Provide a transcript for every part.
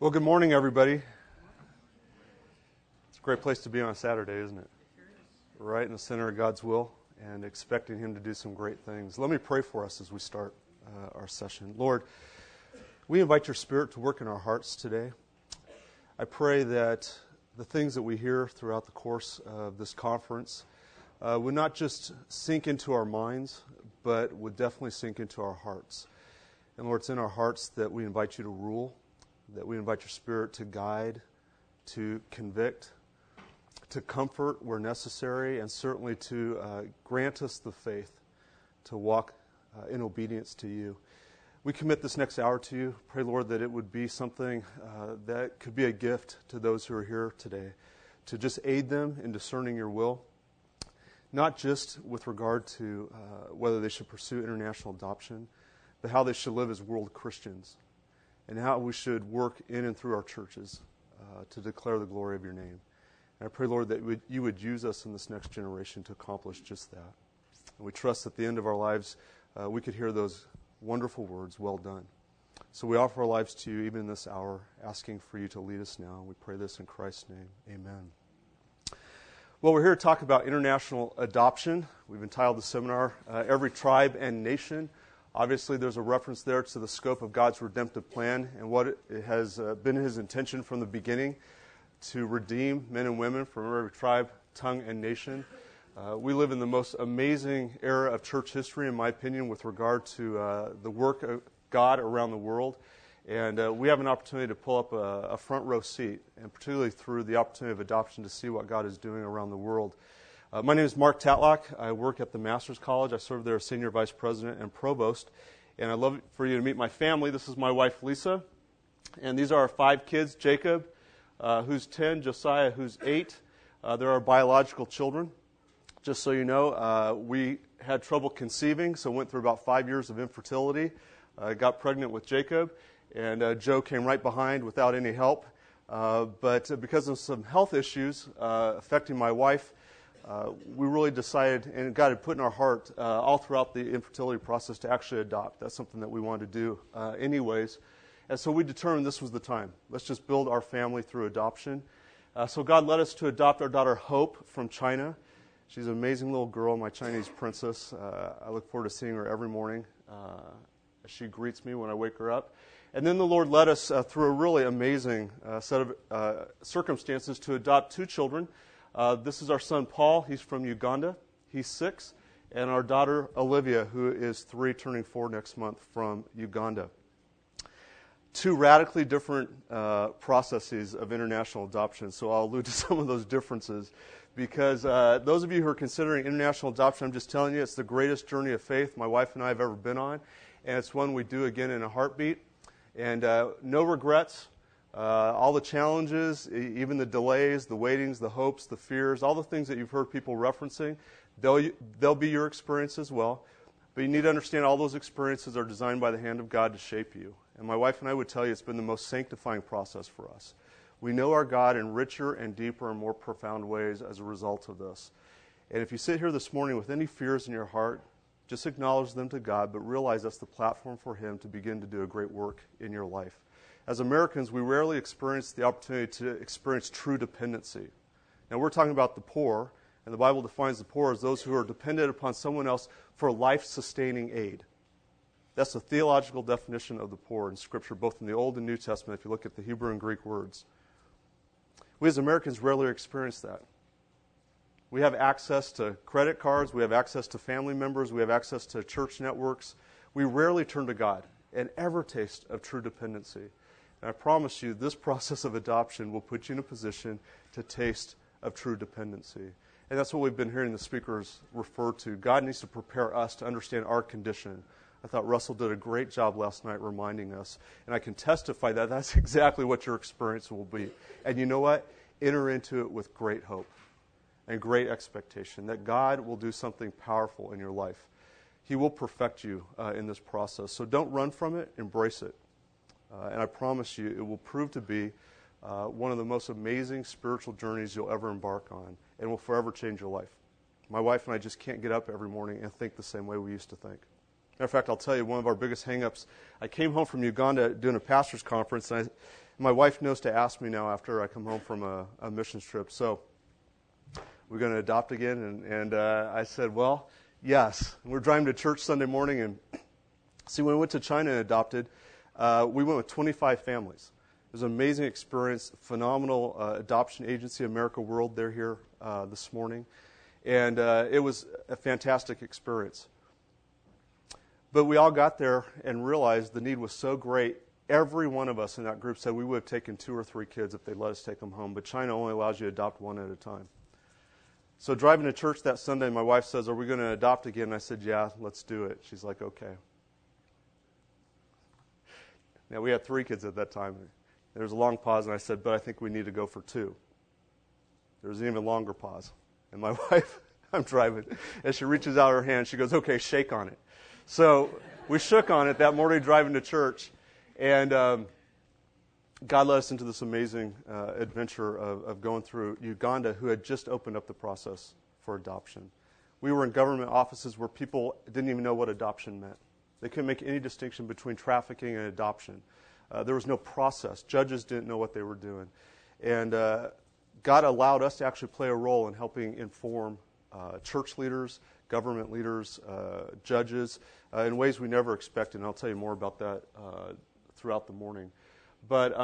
Well, good morning, everybody. It's a great place to be on a Saturday, isn't it? Right in the center of God's will and expecting Him to do some great things. Let me pray for us as we start our session. Lord, we invite Your Spirit to work in our hearts today. I pray that the things that we hear throughout the course of this conference would not just sink into our minds, but would definitely sink into our hearts. And Lord, it's in our hearts that we invite You to rule, that we invite Your Spirit to guide, to convict, to comfort where necessary, and certainly to grant us the faith to walk in obedience to You. We commit this next hour to You. Pray, Lord, that it would be something that could be a gift to those who are here today, to just aid them in discerning Your will, not just with regard to whether they should pursue international adoption, but how they should live as world Christians, and how we should work in and through our churches to declare the glory of Your name. And I pray, Lord, that You would use us in this next generation to accomplish just that. And we trust at the end of our lives we could hear those wonderful words, well done. So we offer our lives to You even in this hour, asking for You to lead us now. We pray this in Christ's name. Amen. Well, we're here to talk about international adoption. We've entitled the seminar, Every Tribe and Nation. Obviously, there's a reference there to the scope of God's redemptive plan and what it has been His intention from the beginning to redeem men and women from every tribe, tongue, and nation. We live in the most amazing era of church history, in my opinion, with regard to the work of God around the world. And we have an opportunity to pull up a front row seat, and particularly through the opportunity of adoption, to see what God is doing around the world. My name is Mark Tatlock. I work at the Master's College. I serve there as Senior Vice President and Provost. And I'd love for you to meet my family. This is my wife, Lisa. And these are our 5 kids: Jacob, who's 10, Josiah, who's 8. They're our biological children. Just so you know, we had trouble conceiving, so went through about 5 years of infertility. Got pregnant with Jacob, and Joe came right behind without any help. But because of some health issues affecting my wife, we really decided, and God had put in our heart all throughout the infertility process, to actually adopt. That's something that we wanted to do anyways. And so we determined this was the time. Let's just build our family through adoption. So God led us to adopt our daughter Hope from China. She's an amazing little girl, my Chinese princess. I look forward to seeing her every morning as she greets me when I wake her up. And then the Lord led us through a really amazing set of circumstances to adopt 2 children. This is our son, Paul. He's from Uganda. He's 6. And our daughter, Olivia, who is 3, turning 4 next month, from Uganda. 2 radically different processes of international adoption. So I'll allude to some of those differences. Because those of you who are considering international adoption, I'm just telling you, it's the greatest journey of faith my wife and I have ever been on. And it's one we do again in a heartbeat. And no regrets. All the challenges, even the delays, the waitings, the hopes, the fears, all the things that you've heard people referencing, they'll be your experience as well. But you need to understand all those experiences are designed by the hand of God to shape you. And my wife and I would tell you it's been the most sanctifying process for us. We know our God in richer and deeper and more profound ways as a result of this. And if you sit here this morning with any fears in your heart, just acknowledge them to God, but realize that's the platform for Him to begin to do a great work in your life. As Americans, we rarely experience the opportunity to experience true dependency. Now, we're talking about the poor, and the Bible defines the poor as those who are dependent upon someone else for life-sustaining aid. That's the theological definition of the poor in Scripture, both in the Old and New Testament, if you look at the Hebrew and Greek words. We as Americans rarely experience that. We have access to credit cards, we have access to family members, we have access to church networks. We rarely turn to God and ever taste of true dependency. And I promise you, this process of adoption will put you in a position to taste of true dependency. And that's what we've been hearing the speakers refer to. God needs to prepare us to understand our condition. I thought Russell did a great job last night reminding us. And I can testify that that's exactly what your experience will be. And you know what? Enter into it with great hope and great expectation that God will do something powerful in your life. He will perfect you in this process. So don't run from it. Embrace it. And I promise you, it will prove to be one of the most amazing spiritual journeys you'll ever embark on, and will forever change your life. My wife and I just can't get up every morning and think the same way we used to think. Matter of fact, I'll tell you, one of our biggest hang-ups, I came home from Uganda doing a pastor's conference, and My wife knows to ask me now after I come home from a missions trip, so we're going to adopt again? And I said, well, yes. We're driving to church Sunday morning, and see, when we went to China and adopted, we went with 25 families. It was an amazing experience, phenomenal adoption agency, America World. They're here this morning. And it was a fantastic experience. But we all got there and realized the need was so great. Every one of us in that group said we would have taken 2 or 3 kids if they'd let us take them home. But China only allows you to adopt one at a time. So driving to church that Sunday, my wife says, are we going to adopt again? And I said, yeah, let's do it. She's like, okay. Now, we had 3 kids at that time. There was a long pause, and I said, but I think we need to go for 2. There was an even longer pause. And my wife, I'm driving, as she reaches out her hand, she goes, okay, shake on it. So we shook on it that morning driving to church, and God led us into this amazing adventure of going through Uganda, who had just opened up the process for adoption. We were in government offices where people didn't even know what adoption meant. They couldn't make any distinction between trafficking and adoption. There was no process. Judges didn't know what they were doing. And God allowed us to actually play a role in helping inform church leaders, government leaders, judges, in ways we never expected. And I'll tell you more about that throughout the morning. But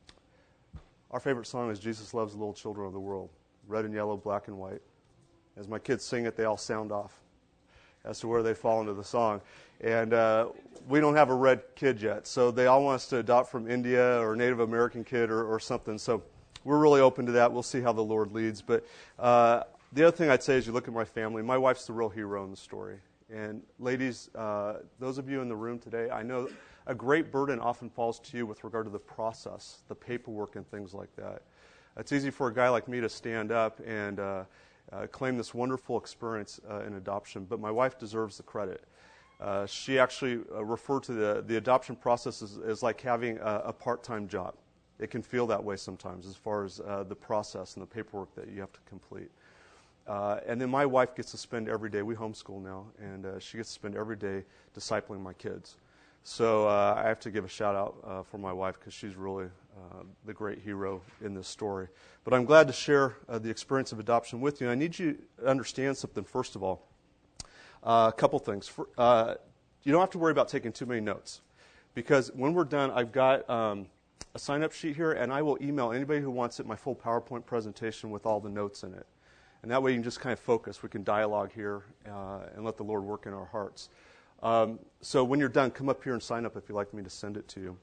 our favorite song is Jesus Loves the Little Children of the World, red and yellow, black and white. As my kids sing it, they all sound off as to where they fall into the song. And we don't have a red kid yet, so they all want us to adopt from India or Native American kid or something. So we're really open to that. We'll see how the Lord leads. But the other thing I'd say is you look at my family. My wife's the real hero in the story. And ladies, those of you in the room today, I know a great burden often falls to you with regard to the process, the paperwork and things like that. It's easy for a guy like me to stand up and claim this wonderful experience in adoption, but my wife deserves the credit. She actually referred to the adoption process as like having a part-time job. It can feel that way sometimes as far as the process and the paperwork that you have to complete. And then my wife gets to spend every day, we homeschool now, and she gets to spend every day discipling my kids. So I have to give a shout out for my wife because she's really the great hero in this story. But I'm glad to share the experience of adoption with you. I need you to understand something, first of all. A couple things. You don't have to worry about taking too many notes because when we're done, I've got a sign-up sheet here, and I will email anybody who wants it my full PowerPoint presentation with all the notes in it. And that way you can just kind of focus. We can dialogue here and let the Lord work in our hearts. So when you're done, come up here and sign up if you'd like me to send it to you.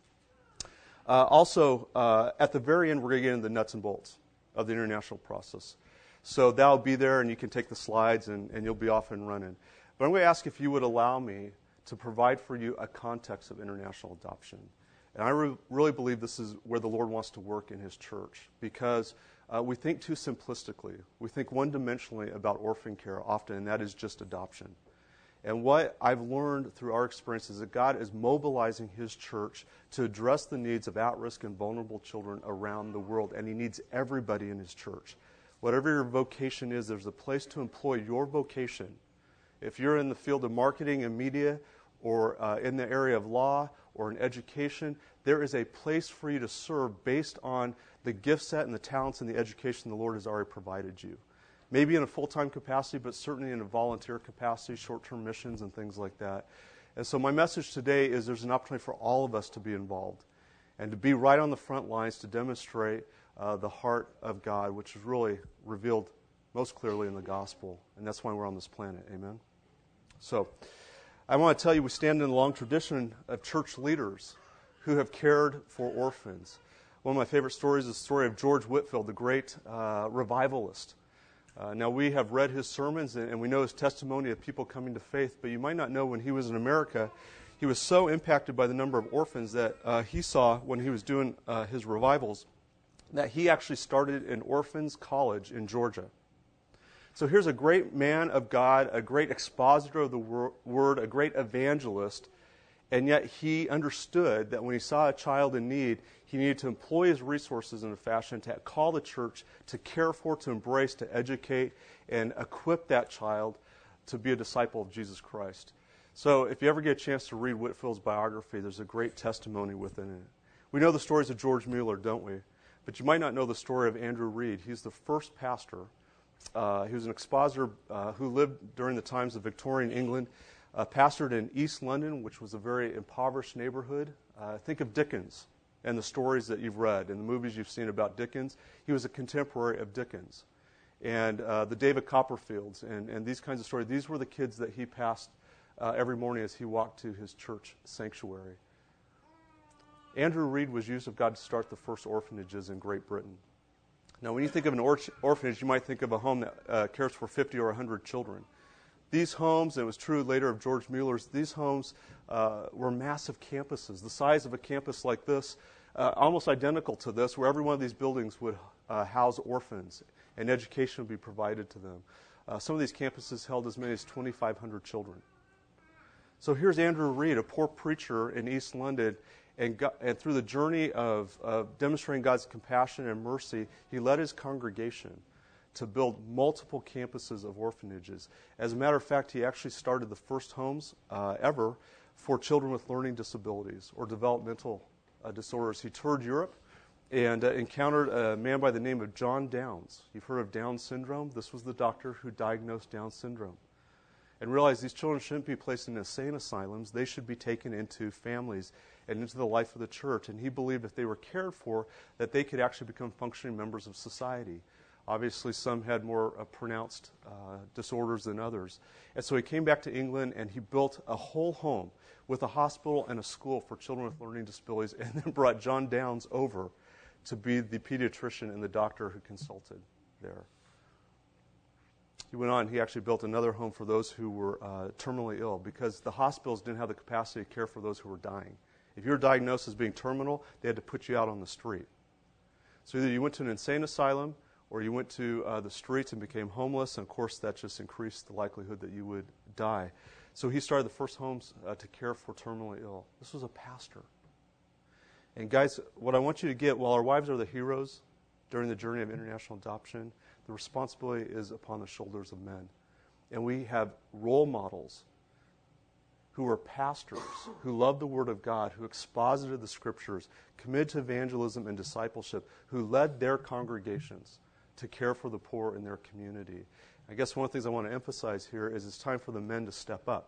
Also, at the very end, we're going to get into the nuts and bolts of the international process. So that'll be there, and you can take the slides, and you'll be off and running. But I'm going to ask if you would allow me to provide for you a context of international adoption. And I really believe this is where the Lord wants to work in His church because we think too simplistically. We think one-dimensionally about orphan care often, and that is just adoption. And what I've learned through our experience is that God is mobilizing His church to address the needs of at-risk and vulnerable children around the world, and He needs everybody in His church. Whatever your vocation is, there's a place to employ your vocation. If you're in the field of marketing and media or in the area of law or in education, there is a place for you to serve based on the gift set and the talents and the education the Lord has already provided you. Maybe in a full-time capacity, but certainly in a volunteer capacity, short-term missions and things like that. And so my message today is there's an opportunity for all of us to be involved and to be right on the front lines to demonstrate the heart of God, which is really revealed most clearly in the gospel. And that's why we're on this planet. Amen? So I want to tell you we stand in a long tradition of church leaders who have cared for orphans. One of my favorite stories is the story of George Whitefield, the great revivalist. Now, we have read his sermons, and we know his testimony of people coming to faith, but you might not know when he was in America, he was so impacted by the number of orphans that he saw when he was doing his revivals that he actually started an orphans' college in Georgia. So here's a great man of God, a great expositor of the word, a great evangelist, and yet he understood that when he saw a child in need, he needed to employ his resources in a fashion to call the church to care for, to embrace, to educate, and equip that child to be a disciple of Jesus Christ. So if you ever get a chance to read Whitefield's biography, there's a great testimony within it. We know the stories of George Mueller, don't we? But you might not know the story of Andrew Reed. He's the first pastor. He was an expositor who lived during the times of Victorian England, pastored in East London, which was a very impoverished neighborhood. Think of Dickens and the stories that you've read and the movies you've seen about Dickens. He was a contemporary of Dickens. And the David Copperfields and these kinds of stories, these were the kids that he passed every morning as he walked to his church sanctuary. Andrew Reed was used of God to start the first orphanages in Great Britain. Now, when you think of an orphanage, you might think of a home that cares for 50 or 100 children. These homes, and it was true later of George Mueller's, these homes were massive campuses, the size of a campus like this, almost identical to this, where every one of these buildings would house orphans, and education would be provided to them. Some of these campuses held as many as 2,500 children. So here's Andrew Reed, a poor preacher in East London, and through the journey of demonstrating God's compassion and mercy, he led his congregation to build multiple campuses of orphanages. As a matter of fact, he actually started the first homes ever for children with learning disabilities or developmental disorders. He toured Europe and encountered a man by the name of John Downes. You've heard of Down syndrome? This was the doctor who diagnosed Down syndrome. And realized these children shouldn't be placed in insane asylums. They should be taken into families and into the life of the church. And he believed if they were cared for, that they could actually become functioning members of society. Obviously, some had more pronounced disorders than others. And so he came back to England and he built a whole home with a hospital and a school for children with learning disabilities, and then brought John Downes over to be the pediatrician and the doctor who consulted there. He went on, he actually built another home for those who were terminally ill, because the hospitals didn't have the capacity to care for those who were dying. If you were diagnosed as being terminal, they had to put you out on the street. So either you went to an insane asylum, or you went to the streets and became homeless, and of course that just increased the likelihood that you would die. So he started the first homes to care for terminally ill. This was a pastor. And guys, what I want you to get, while our wives are the heroes during the journey of international adoption, the responsibility is upon the shoulders of men. And we have role models who are pastors, who love the Word of God, who exposited the Scriptures, committed to evangelism and discipleship, who led their congregations to care for the poor in their community. I guess one of the things I want to emphasize here is it's time for the men to step up.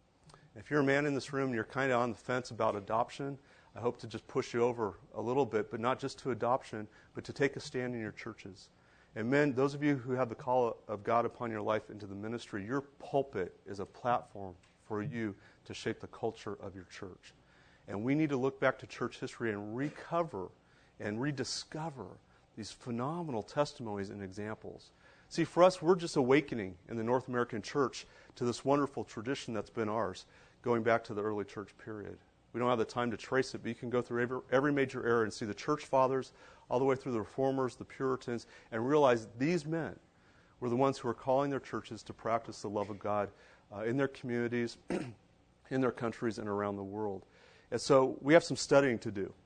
If you're a man in this room and you're kind of on the fence about adoption, I hope to just push you over a little bit, but not just to adoption, but to take a stand in your churches. And men, those of you who have the call of God upon your life into the ministry, your pulpit is a platform for you to shape the culture of your church. And we need to look back to church history and recover and rediscover these phenomenal testimonies and examples. See, for us, we're just awakening in the North American church to this wonderful tradition that's been ours, going back to the early church period. We don't have the time to trace it, but you can go through every major era and see the church fathers, all the way through the Reformers, the Puritans, and realize these men were the ones who were calling their churches to practice the love of God in their communities, in their countries, and around the world. And so we have some studying to do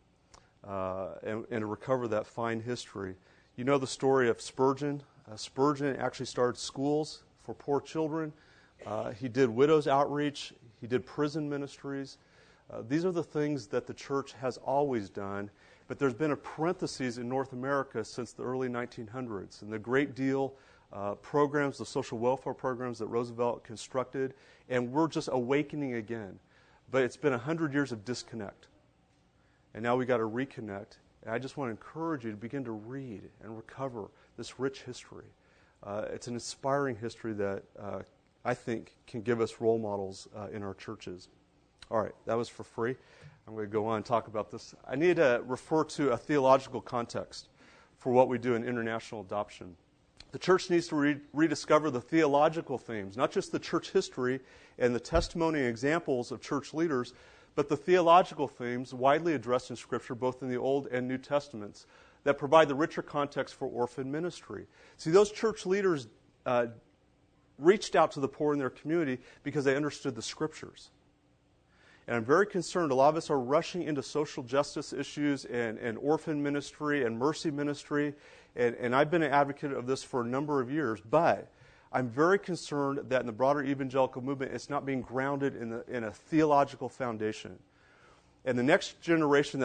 and to recover that fine history. You know the story of Spurgeon. Spurgeon actually started schools for poor children. He did widows outreach. He did prison ministries. These are the things that the church has always done, but there's been a parenthesis in North America since the early 1900s, and the great deal programs, the social welfare programs that Roosevelt constructed, and we're just awakening again. But it's been 100 years of disconnect, and now we've got to reconnect. And I just want to encourage you to begin to read and recover this rich history. It's an inspiring history that I think can give us role models in our churches. All right, that was for free. I'm going to go on and talk about this. I need to refer to a theological context for what we do in international adoption. The church needs to rediscover the theological themes, not just the church history and the testimony and examples of church leaders, but the theological themes widely addressed in Scripture, both in the Old and New Testaments, that provide the richer context for orphan ministry. See, those church leaders reached out to the poor in their community because they understood the Scriptures. And I'm very concerned, a lot of us are rushing into social justice issues and orphan ministry and mercy ministry, and I've been an advocate of this for a number of years, but I'm very concerned that in the broader evangelical movement, it's not being grounded in a theological foundation. And the next generation that's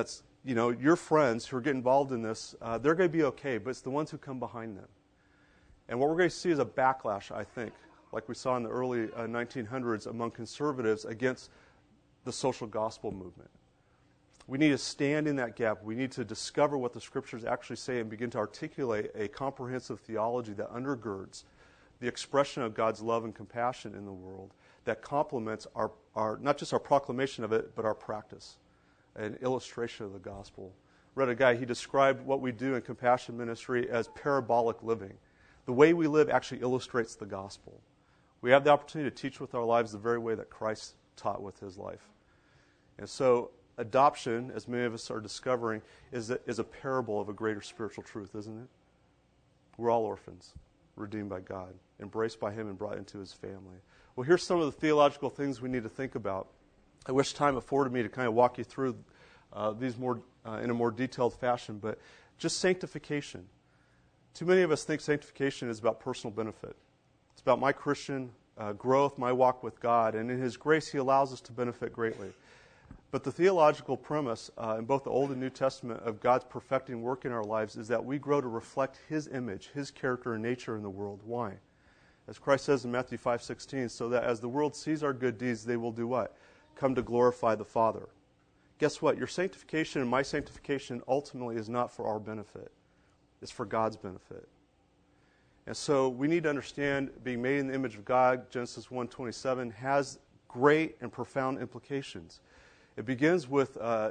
your friends who are getting involved in this, they're going to be okay, but it's the ones who come behind them. And what we're going to see is a backlash, I think, like we saw in the early 1900s among conservatives against the social gospel movement. We need to stand in that gap. We need to discover what the Scriptures actually say and begin to articulate a comprehensive theology that undergirds the expression of God's love and compassion in the world that complements our not just our proclamation of it, but our practice, an illustration of the gospel. Read a guy, he described what we do in compassion ministry as parabolic living. The way we live actually illustrates the gospel. We have the opportunity to teach with our lives the very way that Christ taught with his life. And so adoption, as many of us are discovering, is a parable of a greater spiritual truth, isn't it? We're all orphans, redeemed by God, embraced by him and brought into his family. Well, here's some of the theological things we need to think about. I wish time afforded me to kind of walk you through these more in a more detailed fashion, but just sanctification. Too many of us think sanctification is about personal benefit. It's about my Christian growth, my walk with God, and in his grace he allows us to benefit greatly. But the theological premise in both the Old and New Testament of God's perfecting work in our lives is that we grow to reflect his image, his character and nature in the world. Why? As Christ says in Matthew 5:16, so that as the world sees our good deeds, they will do what? Come to glorify the Father. Guess what? Your sanctification and my sanctification ultimately is not for our benefit. It's for God's benefit. And so we need to understand being made in the image of God, Genesis 1:27, has great and profound implications. It begins with an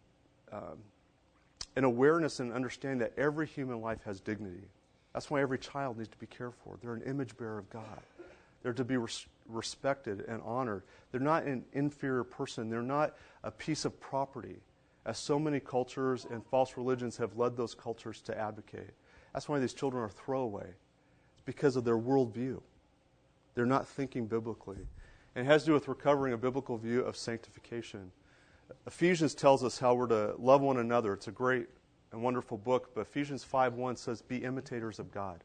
awareness and understanding that every human life has dignity. That's why every child needs to be cared for. They're an image bearer of God. They're to be respected and honored. They're not an inferior person. They're not a piece of property, as so many cultures and false religions have led those cultures to advocate. That's why these children are throwaway. It's because of their worldview. They're not thinking biblically. And it has to do with recovering a biblical view of sanctification. Ephesians tells us how we're to love one another. It's a great and wonderful book, but Ephesians 5:1 says, be imitators of God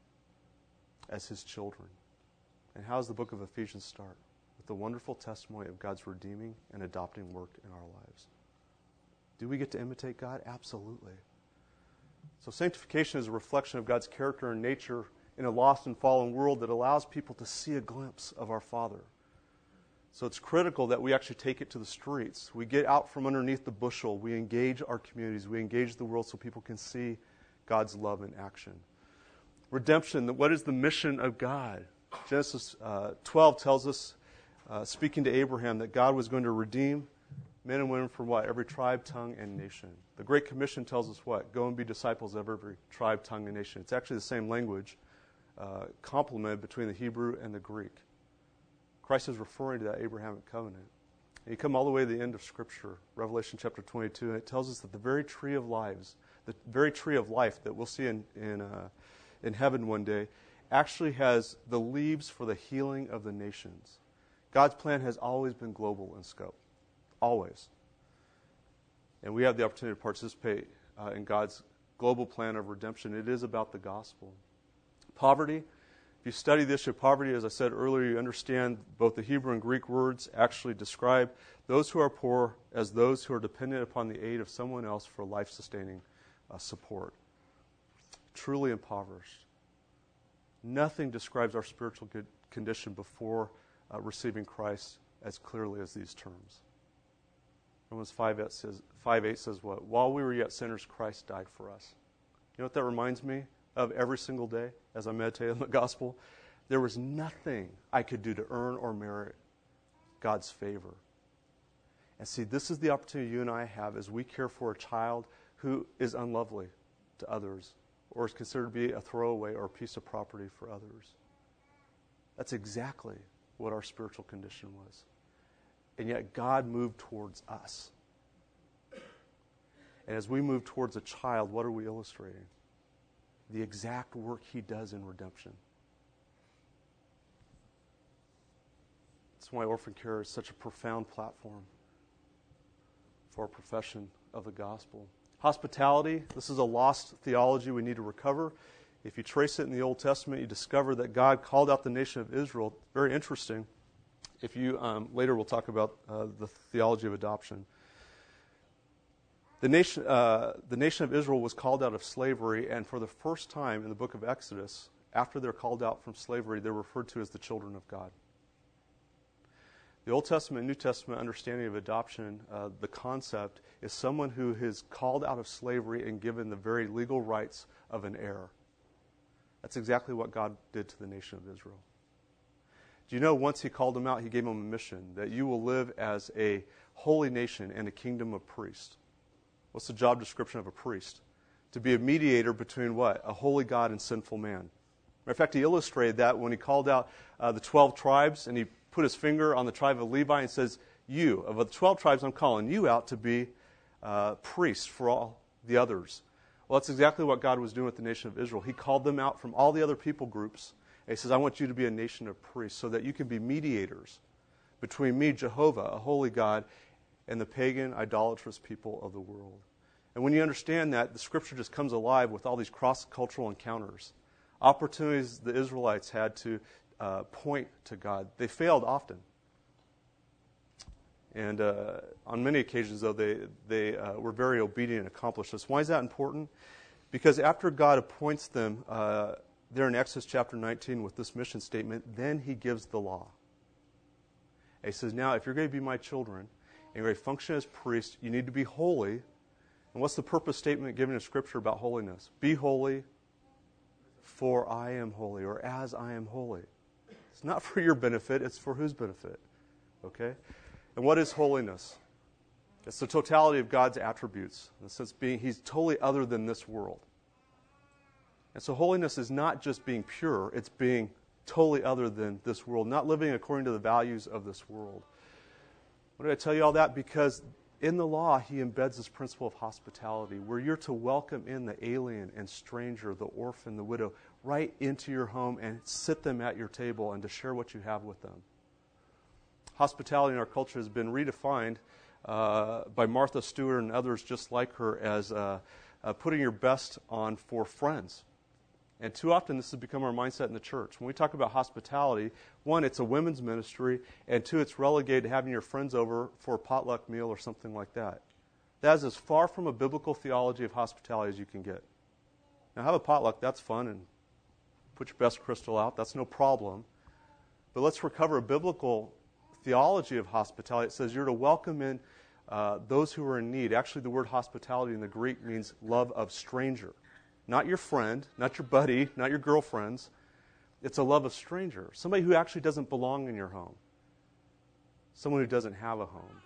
as his children. And how does the book of Ephesians start? With the wonderful testimony of God's redeeming and adopting work in our lives. Do we get to imitate God? Absolutely. So sanctification is a reflection of God's character and nature in a lost and fallen world that allows people to see a glimpse of our Father. So it's critical that we actually take it to the streets. We get out from underneath the bushel. We engage our communities. We engage the world so people can see God's love in action. Redemption, what is the mission of God? Genesis 12 tells us, speaking to Abraham, that God was going to redeem men and women from what? Every tribe, tongue, and nation. The Great Commission tells us what? Go and be disciples of every tribe, tongue, and nation. It's actually the same language, complemented between the Hebrew and the Greek. Christ is referring to that Abrahamic covenant. And you come all the way to the end of Scripture, Revelation chapter 22, and it tells us that the very tree of life that we'll see in heaven one day, actually has the leaves for the healing of the nations. God's plan has always been global in scope. Always. And we have the opportunity to participate in God's global plan of redemption. It is about the gospel. Poverty. If you study the issue of poverty, as I said earlier, you understand both the Hebrew and Greek words actually describe those who are poor as those who are dependent upon the aid of someone else for life-sustaining support. Truly impoverished. Nothing describes our spiritual condition before receiving Christ as clearly as these terms. Romans 5:8 says what? While we were yet sinners, Christ died for us. You know what that reminds me of every single day as I meditate on the gospel? There was nothing I could do to earn or merit God's favor. And see, this is the opportunity you and I have as we care for a child who is unlovely to others or is considered to be a throwaway or a piece of property for others. That's exactly what our spiritual condition was. And yet God moved towards us. And as we move towards a child, what are we illustrating? The exact work he does in redemption. That's why orphan care is such a profound platform for our profession of the gospel. Hospitality, this is a lost theology we need to recover. If you trace it in the Old Testament, you discover that God called out the nation of Israel. Very interesting. If you later we'll talk about the theology of adoption. The nation of Israel was called out of slavery, and for the first time in the book of Exodus, after they're called out from slavery, they're referred to as the children of God. The Old Testament and New Testament understanding of adoption, the concept, is someone who is called out of slavery and given the very legal rights of an heir. That's exactly what God did to the nation of Israel. Do you know once he called them out, he gave them a mission, that you will live as a holy nation and a kingdom of priests. What's the job description of a priest? To be a mediator between what? A holy God and sinful man. Matter of fact, he illustrated that when he called out the 12 tribes, and he put his finger on the tribe of Levi and says, you, of the 12 tribes, I'm calling you out to be priests for all the others. Well, that's exactly what God was doing with the nation of Israel. He called them out from all the other people groups, and he says, I want you to be a nation of priests so that you can be mediators between me, Jehovah, a holy God, and the pagan, idolatrous people of the world. And when you understand that, the Scripture just comes alive with all these cross-cultural encounters, opportunities the Israelites had to point to God. They failed often. And on many occasions, though, they were very obedient and accomplished this. Why is that important? Because after God appoints them, there in Exodus chapter 19 with this mission statement, then he gives the law. And he says, now, if you're going to be my children, and you're going to function as priests, you need to be holy. And what's the purpose statement given in Scripture about holiness? Be holy, for I am holy, or as I am holy. It's not for your benefit, it's for whose benefit? Okay? And what is holiness? It's the totality of God's attributes. In the sense being, he's totally other than this world. And so holiness is not just being pure, it's being totally other than this world, not living according to the values of this world. Why did I tell you all that? Because in the law, he embeds this principle of hospitality, where you're to welcome in the alien and stranger, the orphan, the widow, right into your home and sit them at your table and to share what you have with them. Hospitality in our culture has been redefined by Martha Stewart and others just like her as putting your best on for friends. And too often this has become our mindset in the church. When we talk about hospitality, one, it's a women's ministry, and two, it's relegated to having your friends over for a potluck meal or something like that. That is as far from a biblical theology of hospitality as you can get. Now, have a potluck, that's fun, and put your best crystal out, that's no problem. But let's recover a biblical theology of hospitality. It says you're to welcome in those who are in need. Actually, the word hospitality in the Greek means love of stranger. Not your friend, not your buddy, not your girlfriends. It's a love of stranger. Somebody who actually doesn't belong in your home. Someone who doesn't have a home.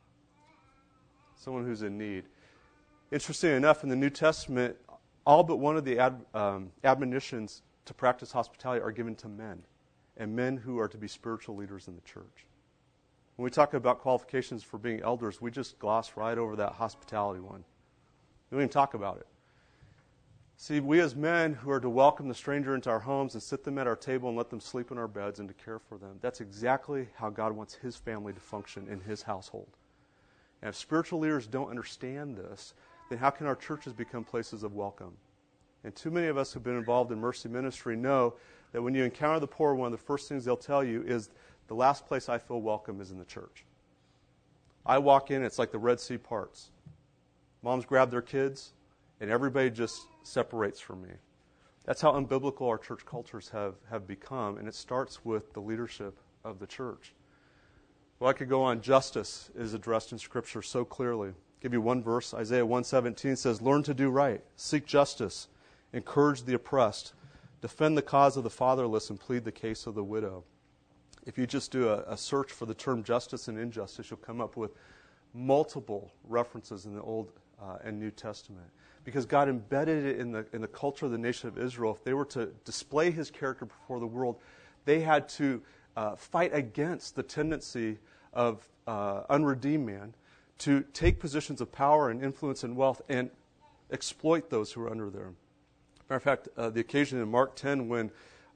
Someone who's in need. Interesting enough, in the New Testament, all but one of the admonitions to practice hospitality are given to men, and men who are to be spiritual leaders in the church. When we talk about qualifications for being elders, we just gloss right over that hospitality one. We don't even talk about it. See, we as men who are to welcome the stranger into our homes and sit them at our table and let them sleep in our beds and to care for them, that's exactly how God wants his family to function in his household. And if spiritual leaders don't understand this, then how can our churches become places of welcome? And too many of us who've been involved in mercy ministry know that when you encounter the poor, one of the first things they'll tell you is, the last place I feel welcome is in the church. I walk in, it's like the Red Sea parts. Moms grab their kids, and everybody just separates from me. That's how unbiblical our church cultures have become, and it starts with the leadership of the church. Well, I could go on. Justice is addressed in Scripture so clearly. I'll give you one verse. Isaiah 1:17 says, learn to do right, seek justice, encourage the oppressed, defend the cause of the fatherless, and plead the case of the widow. If you just do a search for the term justice and injustice, you'll come up with multiple references in the Old and New Testament. Because God embedded it in the culture of the nation of Israel. If they were to display his character before the world, they had to fight against the tendency of unredeemed man to take positions of power and influence and wealth and exploit those who are under them. Matter of fact, the occasion in Mark 10 when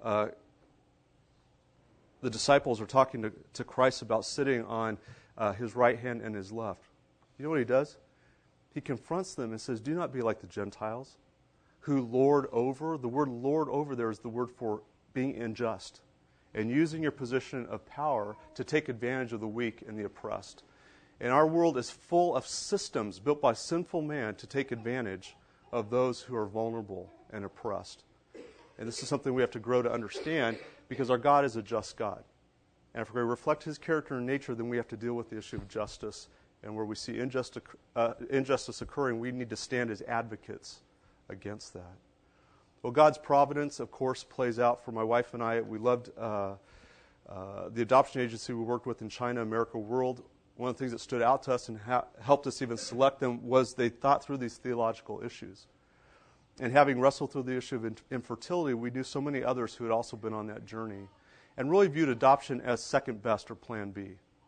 the disciples are talking to Christ about sitting on his right hand and his left. You know what he does? He confronts them and says, do not be like the Gentiles who lord over. The word lord over there is the word for being unjust and using your position of power to take advantage of the weak and the oppressed. And our world is full of systems built by sinful man to take advantage of those who are vulnerable and oppressed. And this is something we have to grow to understand because our God is a just God. And if we're going to reflect His character and nature, then we have to deal with the issue of justice. And where we see injustice occurring, we need to stand as advocates against that. Well, God's providence, of course, plays out for my wife and I. We loved the adoption agency we worked with in China, America World. One of the things that stood out to us and helped us even select them was they thought through these theological issues. And having wrestled through the issue of infertility, we knew so many others who had also been on that journey and really viewed adoption as second best or plan B.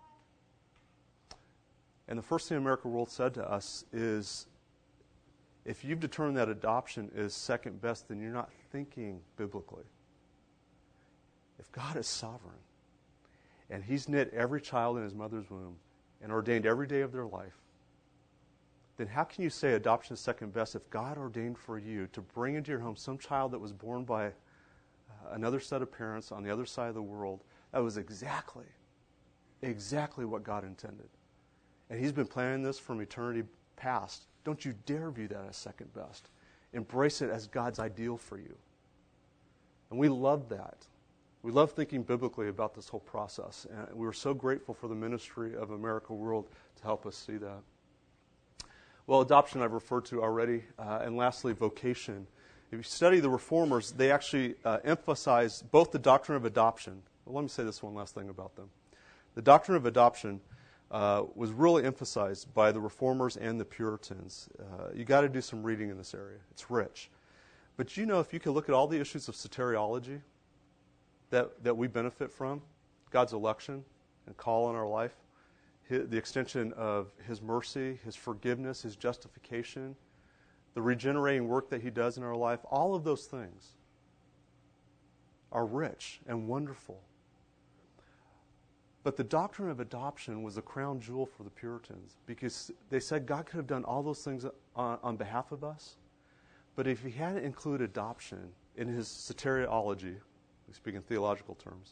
And the first thing America World said to us is, if you've determined that adoption is second best, then you're not thinking biblically. If God is sovereign, and He's knit every child in His mother's womb and ordained every day of their life, then how can you say adoption is second best if God ordained for you to bring into your home some child that was born by another set of parents on the other side of the world that was exactly what God intended? And He's been planning this from eternity past. Don't you dare view that as second best. Embrace it as God's ideal for you. And we love that. We love thinking biblically about this whole process. And we were so grateful for the ministry of America World to help us see that. Well, adoption I've referred to already. And lastly, vocation. If you study the Reformers, they actually emphasize both the doctrine of adoption. Well, let me say this one last thing about them. The doctrine of adoption was really emphasized by the Reformers and the Puritans. You got to do some reading in this area. It's rich. But you know, if you can look at all the issues of soteriology that we benefit from, God's election and call on our life, the extension of His mercy, His forgiveness, His justification, the regenerating work that He does in our life, all of those things are rich and wonderful. But the doctrine of adoption was the crown jewel for the Puritans because they said God could have done all those things on behalf of us, but if He hadn't included adoption in His soteriology, we speak in theological terms,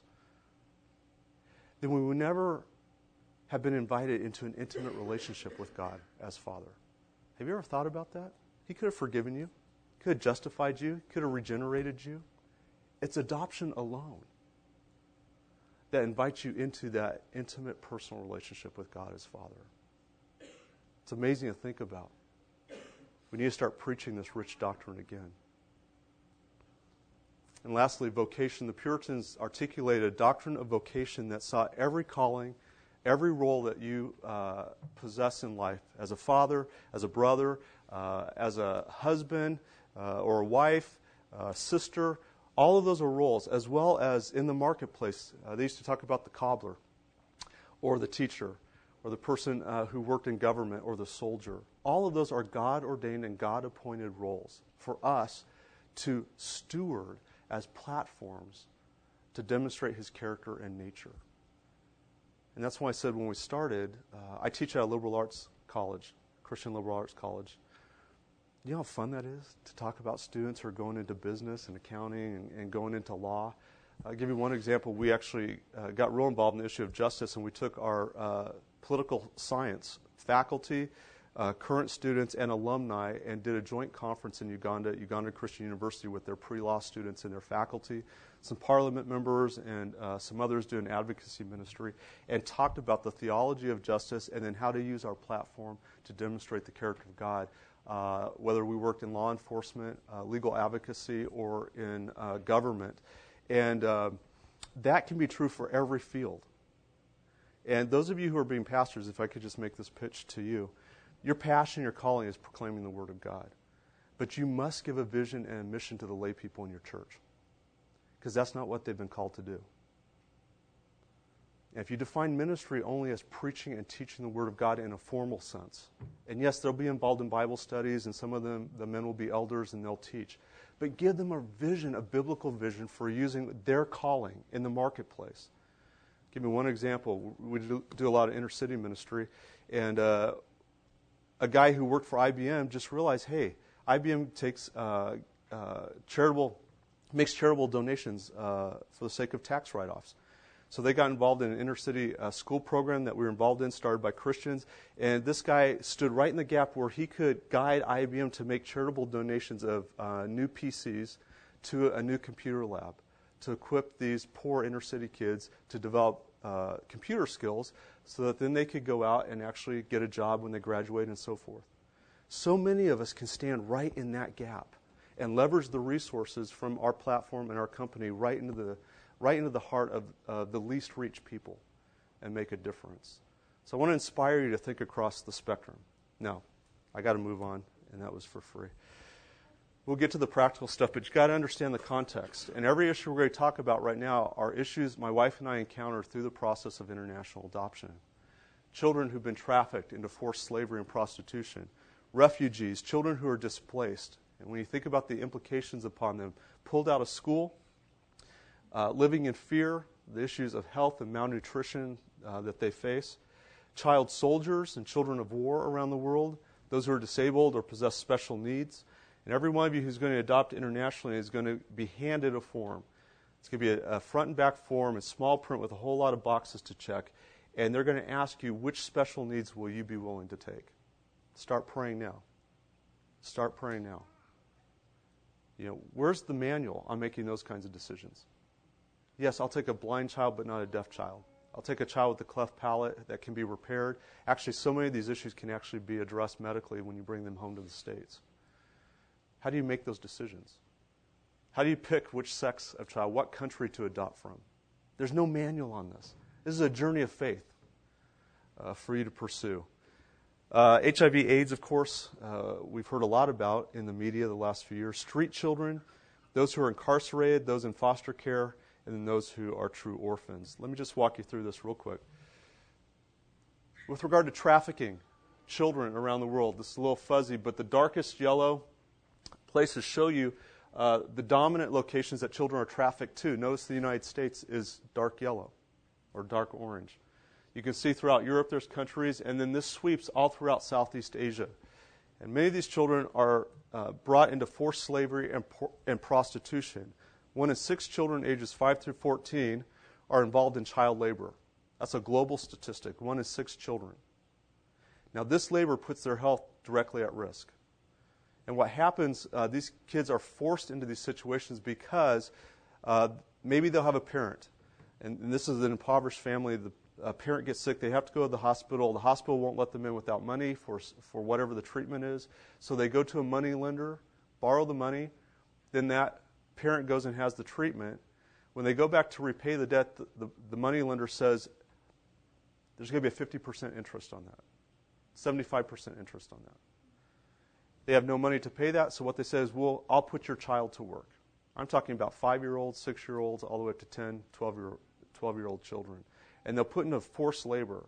then we would never have been invited into an intimate relationship with God as Father. Have you ever thought about that? He could have forgiven you, could have justified you, could have regenerated you. It's adoption alone that invites you into that intimate personal relationship with God as Father. It's amazing to think about. We need to start preaching this rich doctrine again. And lastly, vocation. The Puritans articulated a doctrine of vocation that saw every calling, every role that you possess in life, as a father, as a brother, as a husband or a wife, sister, all of those are roles, as well as in the marketplace. They used to talk about the cobbler or the teacher or the person who worked in government or the soldier. All of those are God-ordained and God-appointed roles for us to steward as platforms to demonstrate His character and nature. And that's why I said when we started, I teach at a liberal arts college, Christian liberal arts college. You know how fun that is to talk about students who are going into business and accounting and going into law? I'll give you one example. We actually got real involved in the issue of justice, and we took our political science faculty, current students, and alumni and did a joint conference in Uganda Christian University with their pre-law students and their faculty, some parliament members, and some others doing advocacy ministry, and talked about the theology of justice and then how to use our platform to demonstrate the character of God. Whether we worked in law enforcement, legal advocacy, or in government. And that can be true for every field. And those of you who are being pastors, if I could just make this pitch to you, your passion, your calling is proclaiming the Word of God. But you must give a vision and a mission to the lay people in your church, because that's not what they've been called to do. And if you define ministry only as preaching and teaching the Word of God in a formal sense, and yes, they'll be involved in Bible studies, and some of them, the men will be elders and they'll teach, but give them a vision, a biblical vision for using their calling in the marketplace. Give me one example. We do a lot of inner-city ministry, and a guy who worked for IBM just realized, hey, IBM takes makes charitable donations for the sake of tax write-offs. So they got involved in an inner-city school program that we were involved in, started by Christians. And this guy stood right in the gap where he could guide IBM to make charitable donations of new PCs to a new computer lab to equip these poor inner-city kids to develop computer skills so that then they could go out and actually get a job when they graduate and so forth. So many of us can stand right in that gap and leverage the resources from our platform and our company right into the heart of the least reached people and make a difference. So I want to inspire you to think across the spectrum. Now, I got to move on, and that was for free. We'll get to the practical stuff, but you've got to understand the context. And every issue we're going to talk about right now are issues my wife and I encounter through the process of international adoption. Children who've been trafficked into forced slavery and prostitution, refugees, children who are displaced. And when you think about the implications upon them, pulled out of school, living in fear, the issues of health and malnutrition that they face, child soldiers and children of war around the world, those who are disabled or possess special needs. And every one of you who's going to adopt internationally is going to be handed a form. It's going to be a front and back form in small print with a whole lot of boxes to check. And they're going to ask you, which special needs will you be willing to take? Start praying now. Start praying now. You know, where's the manual on making those kinds of decisions? Yes, I'll take a blind child but not a deaf child. I'll take a child with a cleft palate that can be repaired. Actually, so many of these issues can actually be addressed medically when you bring them home to the States. How do you make those decisions? How do you pick which sex of child, what country to adopt from? There's no manual on this. This is a journey of faith for you to pursue. HIV/AIDS, of course, we've heard a lot about in the media the last few years. Street children, those who are incarcerated, those in foster care, and then those who are true orphans. Let me just walk you through this real quick. With regard to trafficking children around the world, this is a little fuzzy, but the darkest yellow places show you the dominant locations that children are trafficked to. Notice the United States is dark yellow or dark orange. You can see throughout Europe there's countries, and then this sweeps all throughout Southeast Asia. And many of these children are brought into forced slavery and prostitution. 1 in 6 children ages 5 through 14 are involved in child labor. That's a global statistic, 1 in 6 children. Now this labor puts their health directly at risk. And what happens, these kids are forced into these situations because maybe they'll have a parent. And this is an impoverished family. The parent gets sick. They have to go to the hospital. The hospital won't let them in without money for whatever the treatment is. So they go to a money lender, borrow the money. Then that parent goes and has the treatment. When they go back to repay the debt, the money lender says there's going to be a 50% interest on that, 75% interest on that. They have no money to pay that, so what they say is, well, I'll put your child to work. I'm talking about 5-year-olds, 6-year-olds, all the way up to 10, 12-year-old children. And they'll put into forced labor,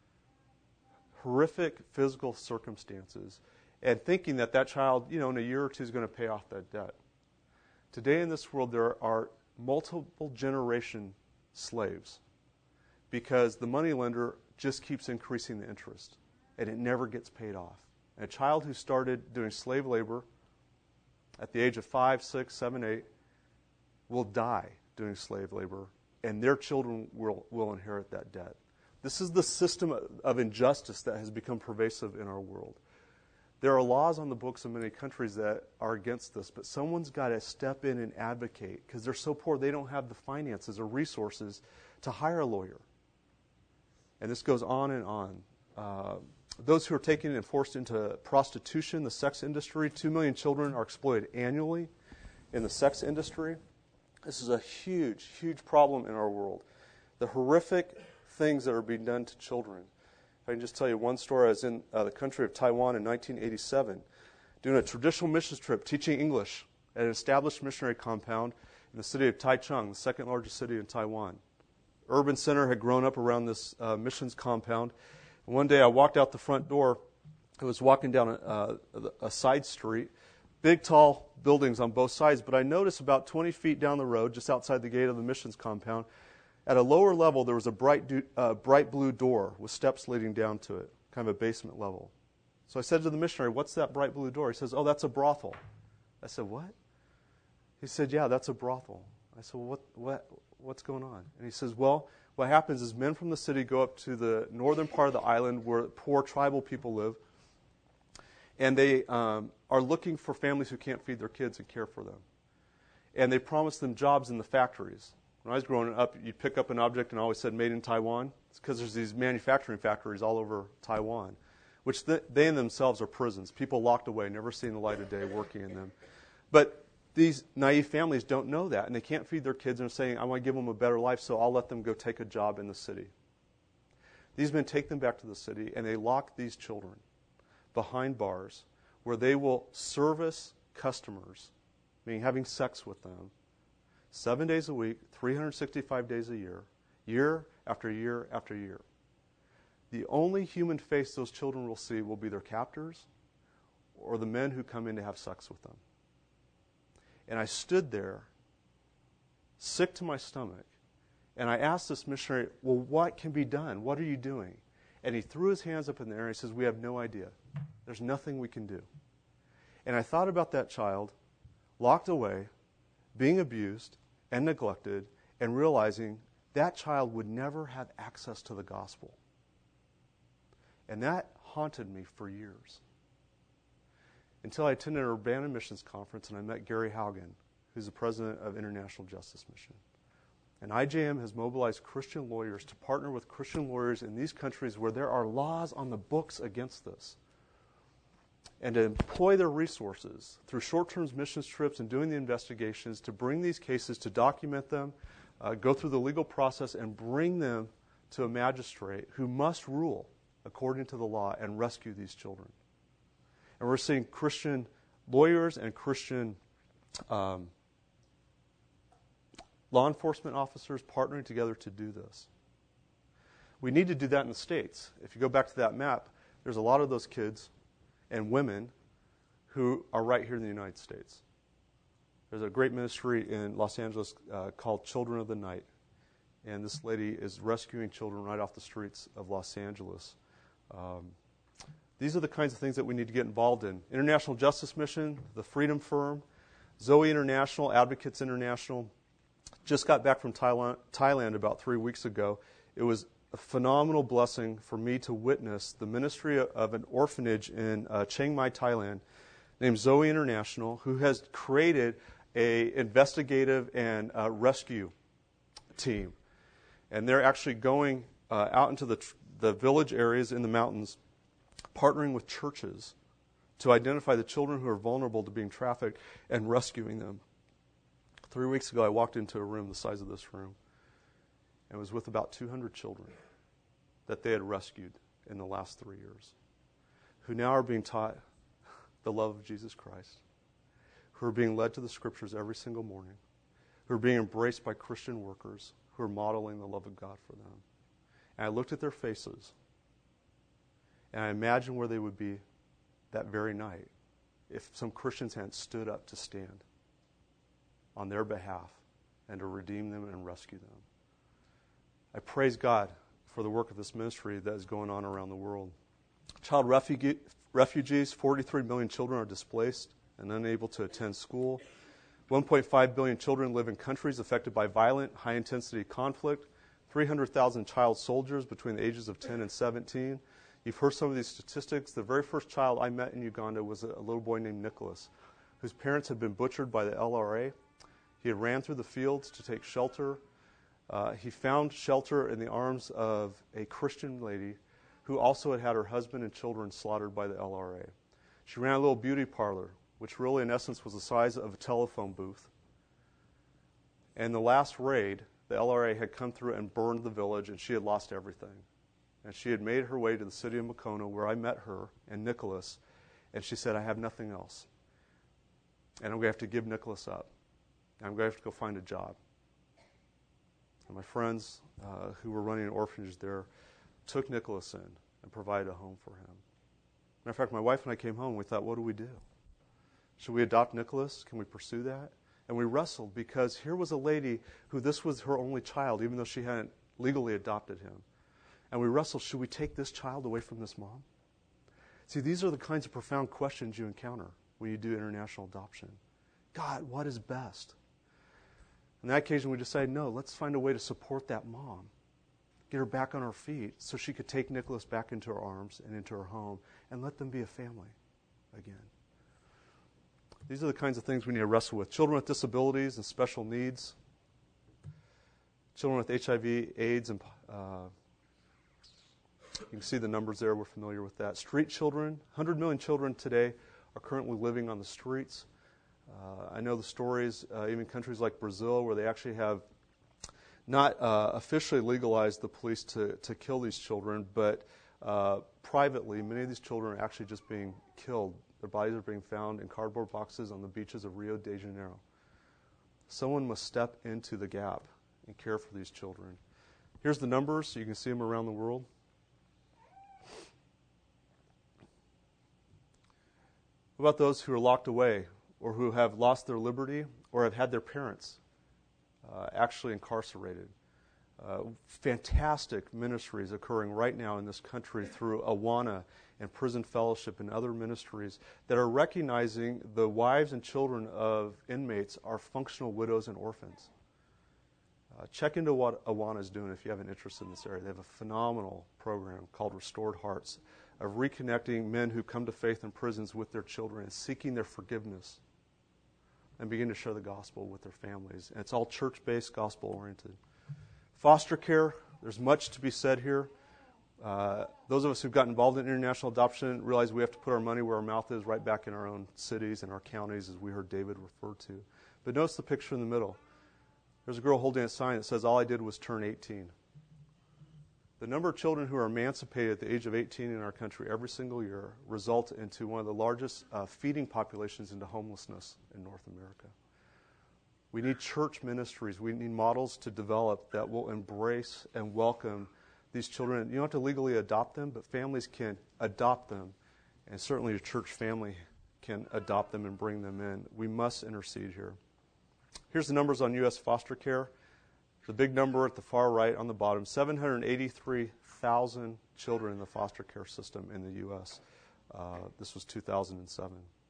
horrific physical circumstances, and thinking that child, in a year or two is going to pay off that debt. Today in this world, there are multiple generation slaves because the moneylender just keeps increasing the interest, and it never gets paid off. And a child who started doing slave labor at the age of 5, 6, 7, 8 will die doing slave labor, and their children will inherit that debt. This is the system of injustice that has become pervasive in our world. There are laws on the books in many countries that are against this, but someone's got to step in and advocate because they're so poor they don't have the finances or resources to hire a lawyer. And this goes on and on. Those who are taken and forced into prostitution, the sex industry, 2 million children are exploited annually in the sex industry. This is a huge, huge problem in our world. The horrific things that are being done to children. If I can just tell you one story. I was in the country of Taiwan in 1987, doing a traditional missions trip, teaching English at an established missionary compound in the city of Taichung, the second largest city in Taiwan. Urban center had grown up around this missions compound. And one day I walked out the front door. I was walking down a side street, big, tall buildings on both sides, but I noticed about 20 feet down the road, just outside the gate of the missions compound, at a lower level there was a bright blue door with steps leading down to it, kind of a basement level. So I said to the missionary, "What's that bright blue door?" He says, "Oh, that's a brothel." I said, "What?" He said, "Yeah, that's a brothel." I said, "Well, what's going on?" And he says, "Well, what happens is men from the city go up to the northern part of the island where poor tribal people live, and they are looking for families who can't feed their kids and care for them. And they promise them jobs in the factories. When I was growing up, you'd pick up an object and always said made in Taiwan. It's because there's these manufacturing factories all over Taiwan, which they in themselves are prisons. People locked away, never seen the light of day, working in them. But these naive families don't know that, and they can't feed their kids, and are saying, I want to give them a better life, so I'll let them go take a job in the city. These men take them back to the city, and they lock these children behind bars where they will service customers, meaning having sex with them, 7 days a week, 365 days a year, year after year after year. The only human face those children will see will be their captors or the men who come in to have sex with them. And I stood there, sick to my stomach, and I asked this missionary, well, what can be done? What are you doing? And he threw his hands up in the air and he says, we have no idea. There's nothing we can do. And I thought about that child, locked away, being abused and neglected, and realizing that child would never have access to the gospel. And that haunted me for years. Until I attended an Urbana Missions Conference and I met Gary Haugen, who's the president of International Justice Mission. And IJM has mobilized Christian lawyers to partner with Christian lawyers in these countries where there are laws on the books against this, and to employ their resources through short-term missions trips and doing the investigations to bring these cases, to document them, go through the legal process, and bring them to a magistrate who must rule according to the law and rescue these children. And we're seeing Christian lawyers and Christian law enforcement officers partnering together to do this. We need to do that in the States. If you go back to that map, there's a lot of those kids and women who are right here in the United States. There's a great ministry in Los Angeles called Children of the Night. And this lady is rescuing children right off the streets of Los Angeles. These are the kinds of things that we need to get involved in. International Justice Mission, the Freedom Firm, Zoe International, Advocates International, just got back from Thailand about 3 weeks ago. It was a phenomenal blessing for me to witness the ministry of an orphanage in Chiang Mai, Thailand, named Zoe International, who has created an investigative and rescue team. And they're actually going out into the village areas in the mountains, partnering with churches to identify the children who are vulnerable to being trafficked and rescuing them. 3 weeks ago, I walked into a room the size of this room and was with about 200 children that they had rescued in the last 3 years, who now are being taught the love of Jesus Christ, who are being led to the Scriptures every single morning, who are being embraced by Christian workers who are modeling the love of God for them. And I looked at their faces, and I imagined where they would be that very night if some Christians hadn't stood up to stand on their behalf and to redeem them and rescue them. I praise God for the work of this ministry that is going on around the world. Child refugees, 43 million children are displaced and unable to attend school. 1.5 billion children live in countries affected by violent, high-intensity conflict. 300,000 child soldiers between the ages of 10 and 17. You've heard some of these statistics. The very first child I met in Uganda was a little boy named Nicholas, whose parents had been butchered by the LRA. He had ran through the fields to take shelter. He found shelter in the arms of a Christian lady who also had had her husband and children slaughtered by the LRA. She ran a little beauty parlor, which really in essence was the size of a telephone booth. And the last raid, the LRA had come through and burned the village, and she had lost everything. And she had made her way to the city of Makono, where I met her and Nicholas, and she said, I have nothing else. And I'm going to have to give Nicholas up. I'm going to have to go find a job. And my friends who were running an orphanage there took Nicholas in and provided a home for him. Matter of fact, my wife and I came home and we thought, what do we do? Should we adopt Nicholas? Can we pursue that? And we wrestled because here was a lady who this was her only child, even though she hadn't legally adopted him. And we wrestled, should we take this child away from this mom? See, these are the kinds of profound questions you encounter when you do international adoption. God, what is best? On that occasion, we decided, no, let's find a way to support that mom get her back on her feet so she could take Nicholas back into her arms and into her home and let them be a family again. These are the kinds of things we need to wrestle with. Children with disabilities and special needs. Children with HIV, AIDS, and you can see the numbers there. We're familiar with that. Street children. 100 million children today are currently living on the streets. I know the stories, even countries like Brazil, where they actually have not officially legalized the police to kill these children, but privately, many of these children are actually just being killed. Their bodies are being found in cardboard boxes on the beaches of Rio de Janeiro. Someone must step into the gap and care for these children. Here's the numbers, so you can see them around the world. What about those who are locked away or who have lost their liberty or have had their parents actually incarcerated? Fantastic ministries occurring right now in this country through Awana and Prison Fellowship and other ministries that are recognizing the wives and children of inmates are functional widows and orphans. Check into what Awana is doing if you have an interest in this area. They have a phenomenal program called Restored Hearts of reconnecting men who come to faith in prisons with their children and seeking their forgiveness and begin to share the gospel with their families. And it's all church-based, gospel-oriented. Foster care, there's much to be said here. Those of us who've gotten involved in international adoption realize we have to put our money where our mouth is, right back in our own cities and our counties, as we heard David refer to. But notice the picture in the middle. There's a girl holding a sign that says, "All I did was turn 18." The number of children who are emancipated at the age of 18 in our country every single year result into one of the largest feeding populations into homelessness in North America. We need church ministries. We need models to develop that will embrace and welcome these children. You don't have to legally adopt them, but families can adopt them, and certainly a church family can adopt them and bring them in. We must intercede here. Here's the numbers on U.S. foster care. The big number at the far right on the bottom, 783,000 children in the foster care system in the U.S. This was 2007.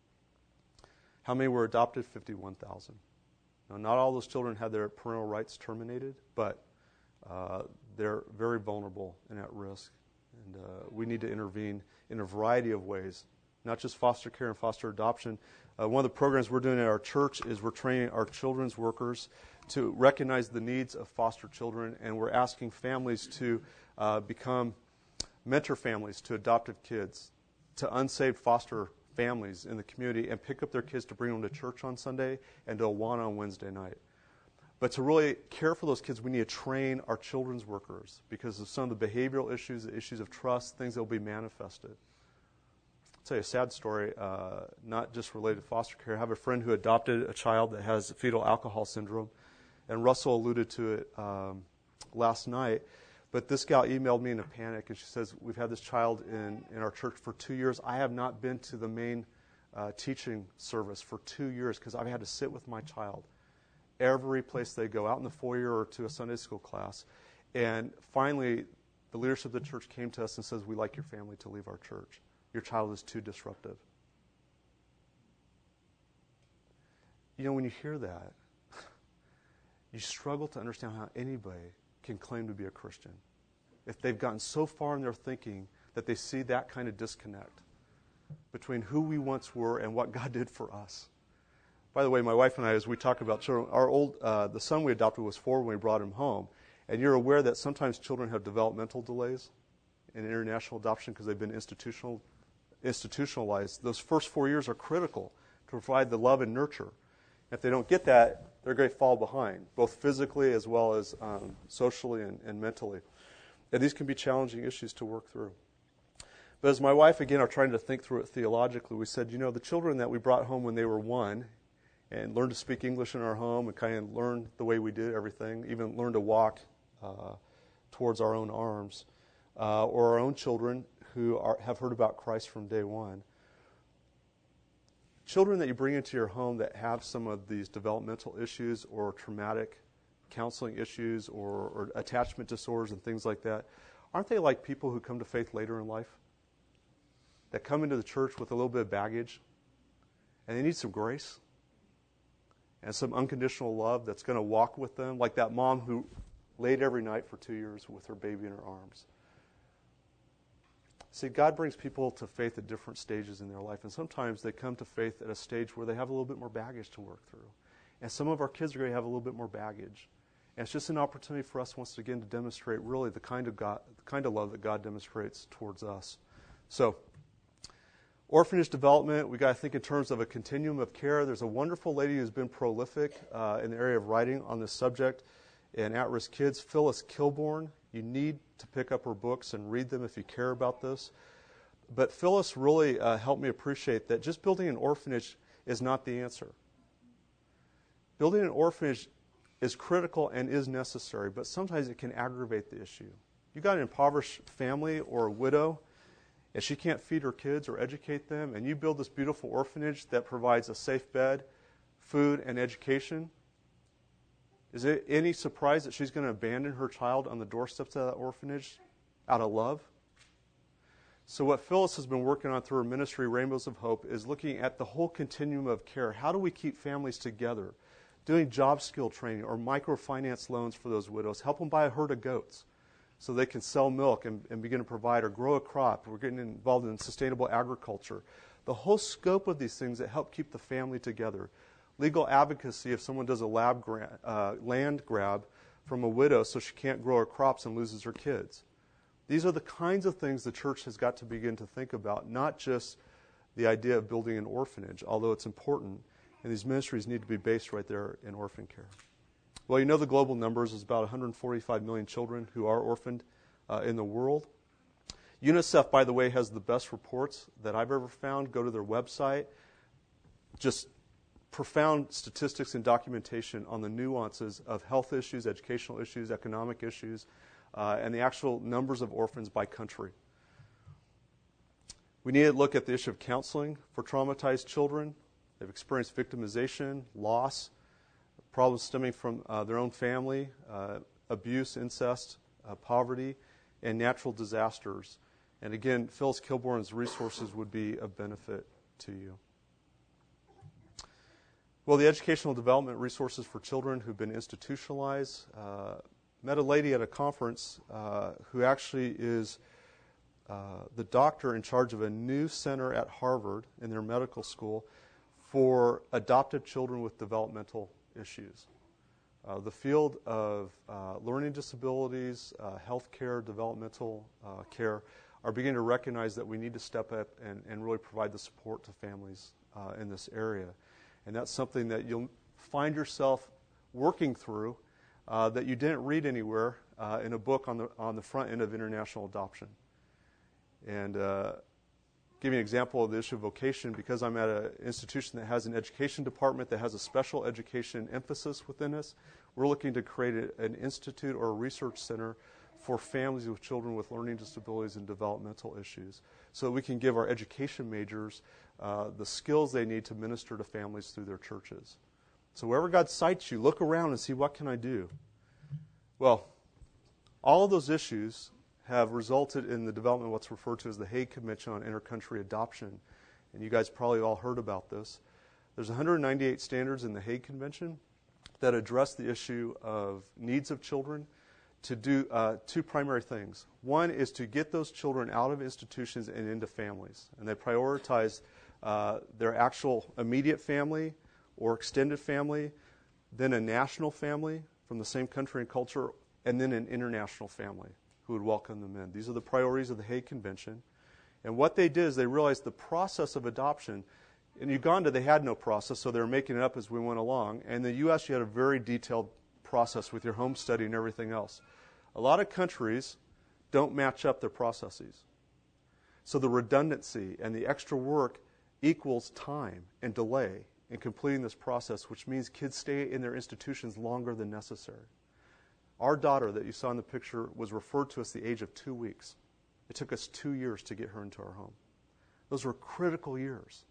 How many were adopted? 51,000. Now, not all those children had their parental rights terminated, but they're very vulnerable and at risk. And we need to intervene in a variety of ways, not just foster care and foster adoption. One of the programs we're doing at our church is we're training our children's workers to recognize the needs of foster children, and we're asking families to become mentor families to adoptive kids, to unsaved foster families in the community, and pick up their kids to bring them to church on Sunday and to Awana on Wednesday night. But to really care for those kids, we need to train our children's workers because of some of the behavioral issues, the issues of trust, things that will be manifested. I'll tell you a sad story, not just related to foster care. I have a friend who adopted a child that has fetal alcohol syndrome, and Russell alluded to it last night. But this gal emailed me in a panic, and she says, "We've had this child in our church for 2 years. I have not been to the main teaching service for 2 years because I've had to sit with my child every place they go, out in the foyer or to a Sunday school class." And finally, the leadership of the church came to us and says, "We'd like your family to leave our church. Your child is too disruptive." You know, when you hear that, you struggle to understand how anybody can claim to be a Christian if they've gotten so far in their thinking that they see that kind of disconnect between who we once were and what God did for us. By the way, my wife and I, as we talk about children, the son we adopted was 4 when we brought him home. And you're aware that sometimes children have developmental delays in international adoption because they've been institutionalized. Those first 4 years are critical to provide the love and nurture. If they don't get that, they're going to fall behind, both physically as well as socially and mentally. And these can be challenging issues to work through. But as my wife, again, are trying to think through it theologically, we said, the children that we brought home when they were 1 and learned to speak English in our home and kind of learned the way we did everything, even learned to walk towards our own arms, or our own children who have heard about Christ from day 1. Children that you bring into your home that have some of these developmental issues or traumatic counseling issues or attachment disorders and things like that, aren't they like people who come to faith later in life? That come into the church with a little bit of baggage, and they need some grace and some unconditional love that's going to walk with them, like that mom who laid every night for 2 years with her baby in her arms. See, God brings people to faith at different stages in their life, and sometimes they come to faith at a stage where they have a little bit more baggage to work through. And some of our kids are going to have a little bit more baggage. And it's just an opportunity for us once again to demonstrate really the kind of love that God demonstrates towards us. So, orphanage development, we got to think in terms of a continuum of care. There's a wonderful lady who's been prolific in the area of writing on this subject in at-risk kids, Phyllis Kilborn. You need to pick up her books and read them if you care about this. But Phyllis really helped me appreciate that just building an orphanage is not the answer. Building an orphanage is critical and is necessary, but sometimes it can aggravate the issue. You got an impoverished family or a widow, and she can't feed her kids or educate them, and you build this beautiful orphanage that provides a safe bed, food, and education. Is it any surprise that she's going to abandon her child on the doorsteps of that orphanage out of love? So what Phyllis has been working on through her ministry, Rainbows of Hope, is looking at the whole continuum of care. How do we keep families together? Doing job skill training or microfinance loans for those widows. Help them buy a herd of goats so they can sell milk and begin to provide or grow a crop. We're getting involved in sustainable agriculture. The whole scope of these things that help keep the family together. Legal advocacy if someone does a land grab from a widow so she can't grow her crops and loses her kids. These are the kinds of things the church has got to begin to think about, not just the idea of building an orphanage, although it's important. And these ministries need to be based right there in orphan care. Well, you know the global numbers is about 145 million children who are orphaned in the world. UNICEF, by the way, has the best reports that I've ever found. Go to their website. Just profound statistics and documentation on the nuances of health issues, educational issues, economic issues, and the actual numbers of orphans by country. We need to look at the issue of counseling for traumatized children. They've experienced victimization, loss, problems stemming from their own family, abuse, incest, poverty, and natural disasters. And again, Phyllis Kilborn's resources would be of benefit to you. Well, the educational development resources for children who've been institutionalized. Met a lady at a conference who actually is the doctor in charge of a new center at Harvard in their medical school for adopted children with developmental issues. The field of learning disabilities, health care, developmental care are beginning to recognize that we need to step up and really provide the support to families in this area. And that's something that you'll find yourself working through that you didn't read anywhere in a book on the front end of international adoption. And give you an example of the issue of vocation, because I'm at an institution that has an education department that has a special education emphasis within us, we're looking to create an institute or a research center for families with children with learning disabilities and developmental issues, so that we can give our education majors the skills they need to minister to families through their churches. So wherever God cites you, look around and see, what can I do? Well, all of those issues have resulted in the development of what's referred to as the Hague Convention on Intercountry Adoption. And you guys probably all heard about this. There's 198 standards in the Hague Convention that address the issue of needs of children to do two primary things. One is to get those children out of institutions and into families. And they prioritize their actual immediate family or extended family, then a national family from the same country and culture, and then an international family who would welcome them in. These are the priorities of the Hague Convention. And what they did is they realized the process of adoption. In Uganda, they had no process, so they were making it up as we went along. And in the U.S., you had a very detailed process with your home study and everything else. A lot of countries don't match up their processes. So the redundancy and the extra work equals time and delay in completing this process, which means kids stay in their institutions longer than necessary. Our daughter that you saw in the picture was referred to us the age of 2 weeks. It took us 2 years to get her into our home. Those were critical years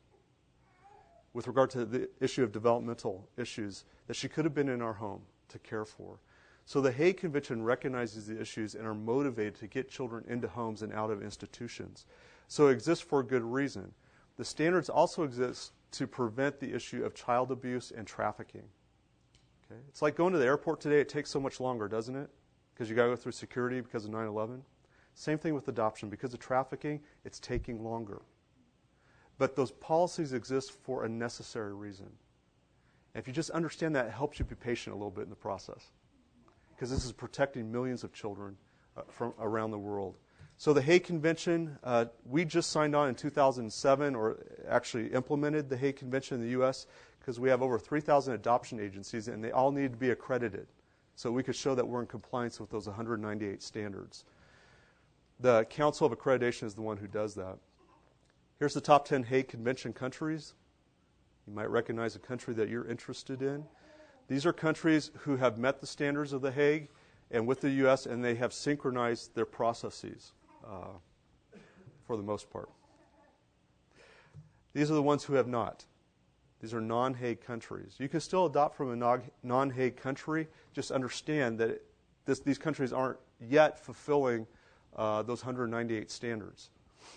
with regard to the issue of developmental issues that she could have been in our home to care for. So the Hague Convention recognizes the issues and are motivated to get children into homes and out of institutions. So it exists for a good reason. The standards also exist to prevent the issue of child abuse and trafficking. Okay? It's like going to the airport today. It takes so much longer, doesn't it? because you got to go through security because of 9/11. Same thing with adoption. Because of trafficking, it's taking longer. But those policies exist for a necessary reason. And if you just understand that, it helps you be patient a little bit in the process. Because this is protecting millions of children from around the world. So the Hague Convention, we just signed on in 2007, or actually implemented the Hague Convention in the U.S., because we have over 3,000 adoption agencies, and they all need to be accredited. So we could show that we're in compliance with those 198 standards. The Council of Accreditation is the one who does that. Here's the top 10 Hague Convention countries. You might recognize a country that you're interested in. These are countries who have met the standards of the Hague and with the U.S., and they have synchronized their processes for the most part. These are the ones who have not. These are non-Hague countries. You can still adopt from a non-Hague country. Just understand that these countries aren't yet fulfilling those 198 standards.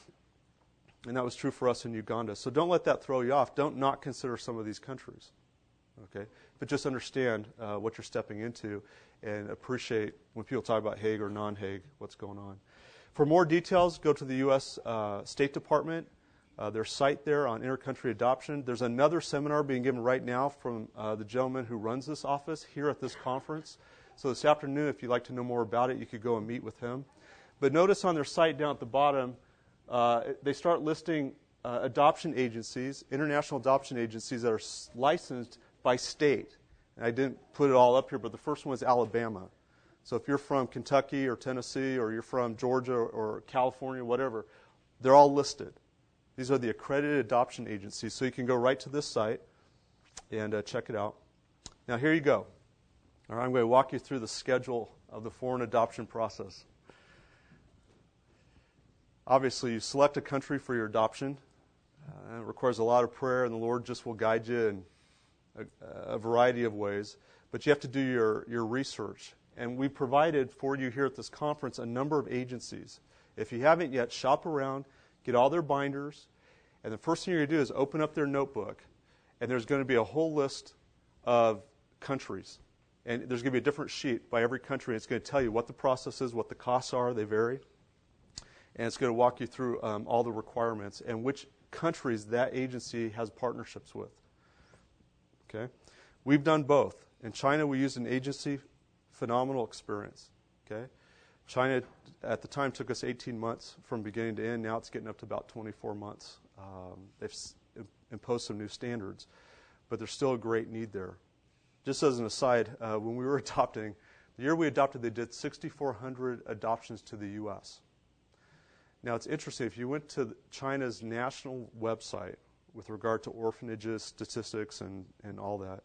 And that was true for us in Uganda. So don't let that throw you off. Don't not consider some of these countries. Okay? But just understand what you're stepping into and appreciate when people talk about Hague or non-Hague, what's going on. For more details, go to the U.S. State Department, their site there on intercountry adoption. There's another seminar being given right now from the gentleman who runs this office here at this conference. So this afternoon, if you'd like to know more about it, you could go and meet with him. But notice on their site down at the bottom, they start listing adoption agencies, international adoption agencies that are licensed by state. And I didn't put it all up here, but the first one is Alabama. So if you're from Kentucky or Tennessee, or you're from Georgia or California, whatever, they're all listed. These are the accredited adoption agencies. So you can go right to this site and check it out. Now here you go. All right, I'm going to walk you through the schedule of the foreign adoption process. Obviously, you select a country for your adoption. It requires a lot of prayer, and the Lord just will guide you in a variety of ways. But you have to do your research. And we provided for you here at this conference a number of agencies. If you haven't yet, shop around, get all their binders, and the first thing you're going to do is open up their notebook, and there's going to be a whole list of countries. And there's going to be a different sheet by every country, and it's going to tell you what the process is, what the costs are, they vary. And it's going to walk you through all the requirements and which countries that agency has partnerships with. Okay? We've done both. In China, we used an agency, phenomenal experience. Okay? China, at the time, took us 18 months from beginning to end. Now it's getting up to about 24 months. They've imposed some new standards, but there's still a great need there. Just as an aside, when we were adopting, the year we adopted, they did 6,400 adoptions to the U.S. Now, it's interesting. If you went to China's national website with regard to orphanages, statistics, and all that,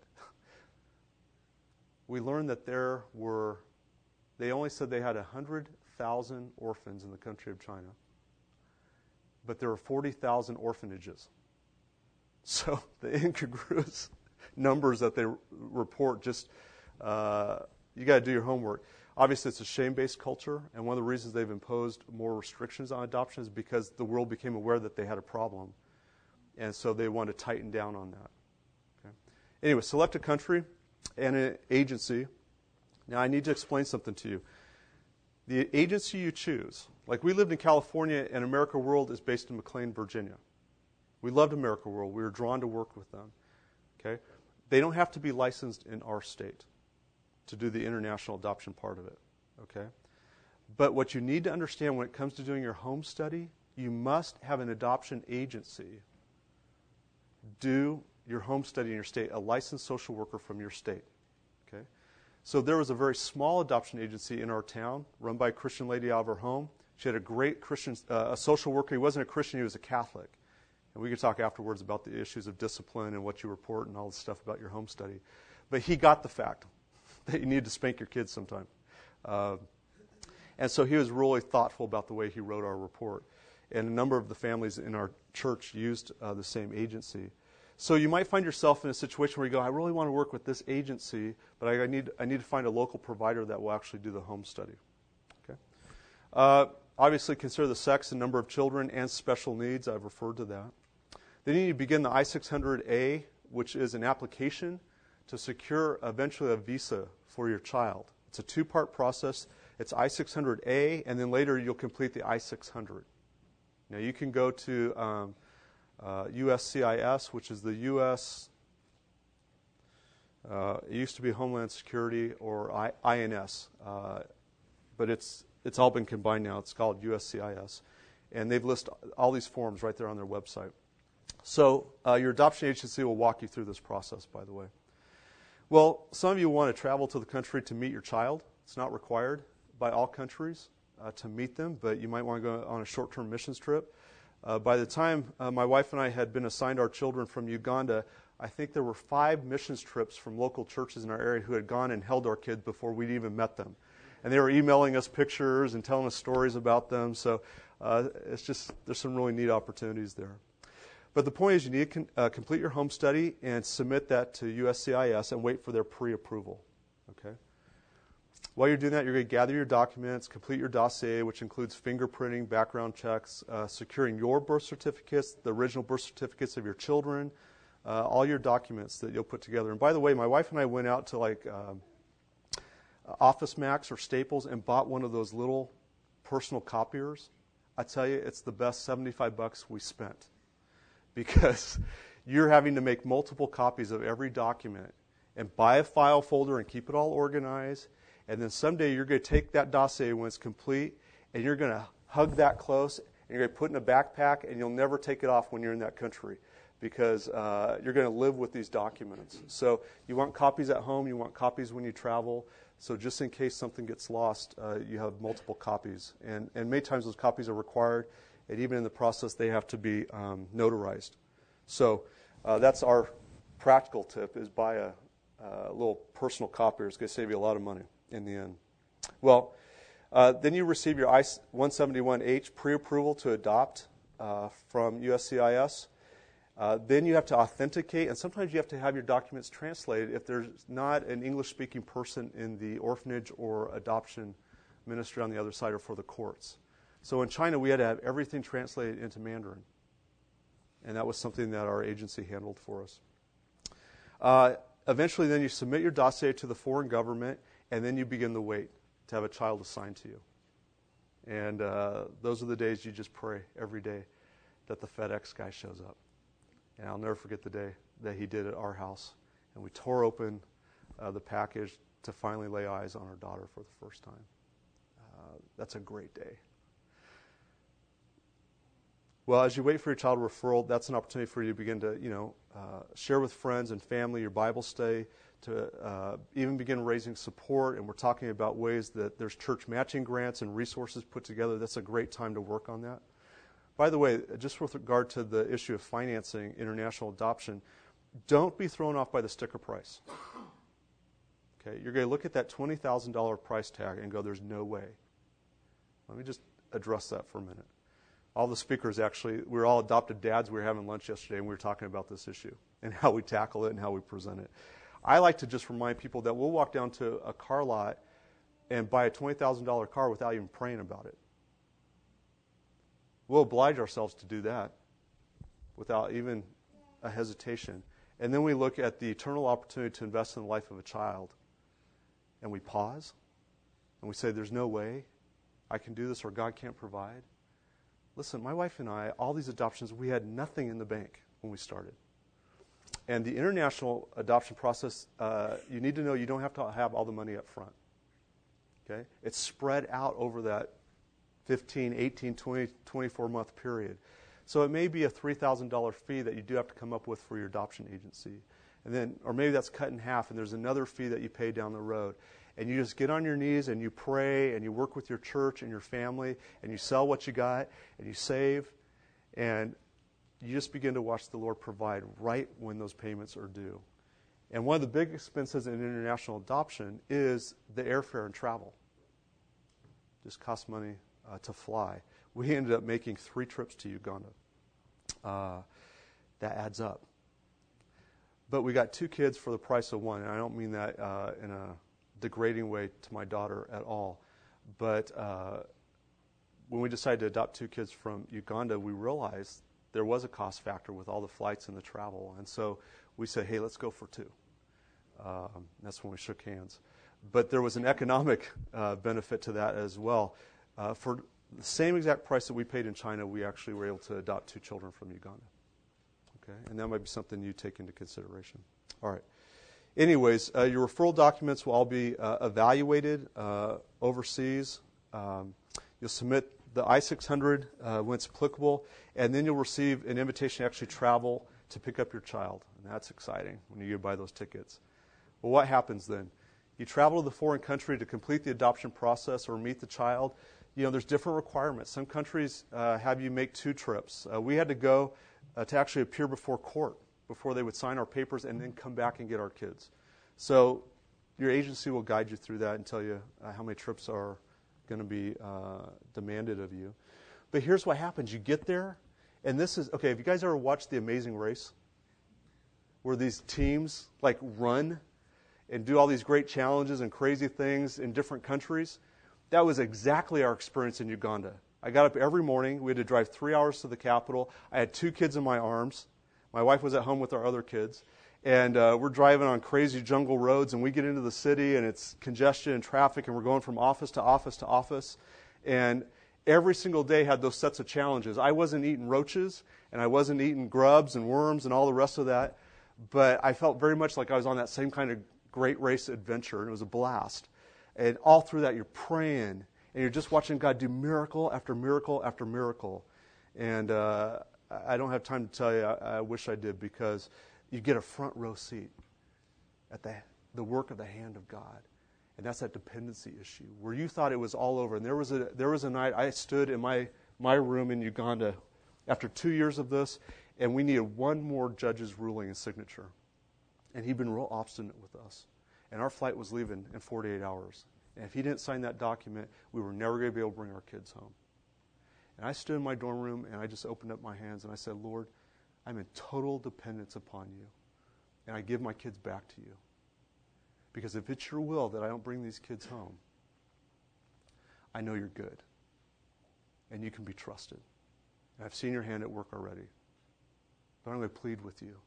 we learned that they only said they had 100,000 orphans in the country of China, but there were 40,000 orphanages. So the incongruous numbers that they report, just you got to do your homework. Obviously, it's a shame-based culture, and one of the reasons they've imposed more restrictions on adoption is because the world became aware that they had a problem, and so they want to tighten down on that. Okay? Anyway, select a country and an agency. Now, I need to explain something to you. The agency you choose, like we lived in California, and America World is based in McLean, Virginia. We loved America World. We were drawn to work with them. Okay? They don't have to be licensed in our state to do the international adoption part of it, okay? But what you need to understand when it comes to doing your home study, you must have an adoption agency do your home study in your state, a licensed social worker from your state, okay? So there was a very small adoption agency in our town run by a Christian lady out of her home. She had a great Christian, a social worker. He wasn't a Christian, he was a Catholic. And we could talk afterwards about the issues of discipline and what you report and all the stuff about your home study. But he got the fact that you need to spank your kids sometime. And so he was really thoughtful about the way he wrote our report. And a number of the families in our church used the same agency. So you might find yourself in a situation where you go, I really want to work with this agency, but I need to find a local provider that will actually do the home study. Okay. Obviously, consider the sex and number of children and special needs. I've referred to that. Then you need to begin the I-600A, which is an application to secure eventually a visa for your child. It's a two-part process. It's I-600A, and then later you'll complete the I-600. Now you can go to USCIS, which is the U.S., it used to be Homeland Security, or INS, but it's all been combined now. It's called USCIS. And they've listed all these forms right there on their website. So your adoption agency will walk you through this process, by the way. Well, some of you want to travel to the country to meet your child. It's not required by all countries to meet them, but you might want to go on a short-term missions trip. By the time my wife and I had been assigned our children from Uganda, I think there were 5 missions trips from local churches in our area who had gone and held our kids before we'd even met them. And they were emailing us pictures and telling us stories about them. So it's just, there's some really neat opportunities there. But the point is you need to complete your home study and submit that to USCIS and wait for their pre-approval. Okay? While you're doing that, you're going to gather your documents, complete your dossier, which includes fingerprinting, background checks, securing your birth certificates, the original birth certificates of your children, all your documents that you'll put together. And by the way, my wife and I went out to like Office Max or Staples and bought one of those little personal copiers. I tell you, it's the best $75 we spent, because you're having to make multiple copies of every document and buy a file folder and keep it all organized. And then someday you're going to take that dossier when it's complete and you're going to hug that close and you're going to put it in a backpack, and you'll never take it off when you're in that country, because you're going to live with these documents. So you want copies at home, you want copies when you travel. So just in case something gets lost, you have multiple copies. And many times those copies are required, and even in the process they have to be notarized. So that's our practical tip, is buy a little personal copier. It's going to save you a lot of money in the end. Well, then you receive your I-171H pre-approval to adopt from USCIS. Then you have to authenticate, and sometimes you have to have your documents translated if there's not an English-speaking person in the orphanage or adoption ministry on the other side or for the courts. So in China, we had to have everything translated into Mandarin, and that was something that our agency handled for us. Eventually, then you submit your dossier to the foreign government, and then you begin to wait to have a child assigned to you. And those are the days you just pray every day that the FedEx guy shows up. And I'll never forget the day that he did at our house. And we tore open the package to finally lay eyes on our daughter for the first time. That's a great day. Well, as you wait for your child referral, that's an opportunity for you to begin to, share with friends and family your Bible study, to even begin raising support. And we're talking about ways that there's church matching grants and resources put together. That's a great time to work on that. By the way, just with regard to the issue of financing international adoption, don't be thrown off by the sticker price. Okay, you're going to look at that $20,000 price tag and go, there's no way. Let me just address that for a minute. All the speakers actually, we were all adopted dads. We were having lunch yesterday, and we were talking about this issue and how we tackle it and how we present it. I like to just remind people that we'll walk down to a car lot and buy a $20,000 car without even praying about it. We'll oblige ourselves to do that without even a hesitation. And then we look at the eternal opportunity to invest in the life of a child, and we pause, and we say, there's no way I can do this, or God can't provide. Listen, my wife and I, all these adoptions, we had nothing in the bank when we started. And the international adoption process, you need to know you don't have to have all the money up front. Okay? It's spread out over that 15, 18, 20, 24-month period. So it may be a $3,000 fee that you do have to come up with for your adoption agency. And then, or maybe that's cut in half, and there's another fee that you pay down the road. And you just get on your knees and you pray and you work with your church and your family and you sell what you got and you save, and you just begin to watch the Lord provide right when those payments are due. And one of the big expenses in international adoption is the airfare and travel. It just costs money to fly. We ended up making 3 trips to Uganda. That adds up. But we got 2 kids for the price of 1, and I don't mean that in a degrading way to my daughter at all. But when we decided to adopt 2 kids from Uganda, we realized there was a cost factor with all the flights and the travel. And so we said, hey, let's go for 2. That's when we shook hands. But there was an economic benefit to that as well. For the same exact price that we paid in China, we actually were able to adopt 2 children from Uganda. Okay, and that might be something you take into consideration. All right. Anyways, your referral documents will all be evaluated overseas. You'll submit the I-600 when it's applicable, and then you'll receive an invitation to actually travel to pick up your child. And that's exciting when you buy those tickets. Well, what happens then? You travel to the foreign country to complete the adoption process or meet the child. There's different requirements. Some countries have you make 2 trips. We had to go to actually appear before court before they would sign our papers and then come back and get our kids. So your agency will guide you through that and tell you how many trips are going to be demanded of you. But here's what happens. You get there, and this is, okay, have you guys ever watched The Amazing Race? Where these teams run and do all these great challenges and crazy things in different countries? That was exactly our experience in Uganda. I got up every morning. We had to drive 3 hours to the capital. I had 2 kids in my arms. My wife was at home with our other kids. And we're driving on crazy jungle roads, and we get into the city, and it's congestion and traffic, and we're going from office to office to office. And every single day had those sets of challenges. I wasn't eating roaches, and I wasn't eating grubs and worms and all the rest of that, but I felt very much like I was on that same kind of great race adventure, and it was a blast. And all through that, you're praying, and you're just watching God do miracle after miracle after miracle. And I don't have time to tell you, I wish I did, because you get a front row seat at the work of the hand of God. And that's that dependency issue, where you thought it was all over. And there was a night I stood in my room in Uganda after 2 years of this, and we needed one more judge's ruling and signature. And he'd been real obstinate with us. And our flight was leaving in 48 hours. And if he didn't sign that document, we were never going to be able to bring our kids home. And I stood in my dorm room, and I just opened up my hands, and I said, Lord, I'm in total dependence upon you. And I give my kids back to you. Because if it's your will that I don't bring these kids home, I know you're good. And you can be trusted. And I've seen your hand at work already. But I'm going to plead with you.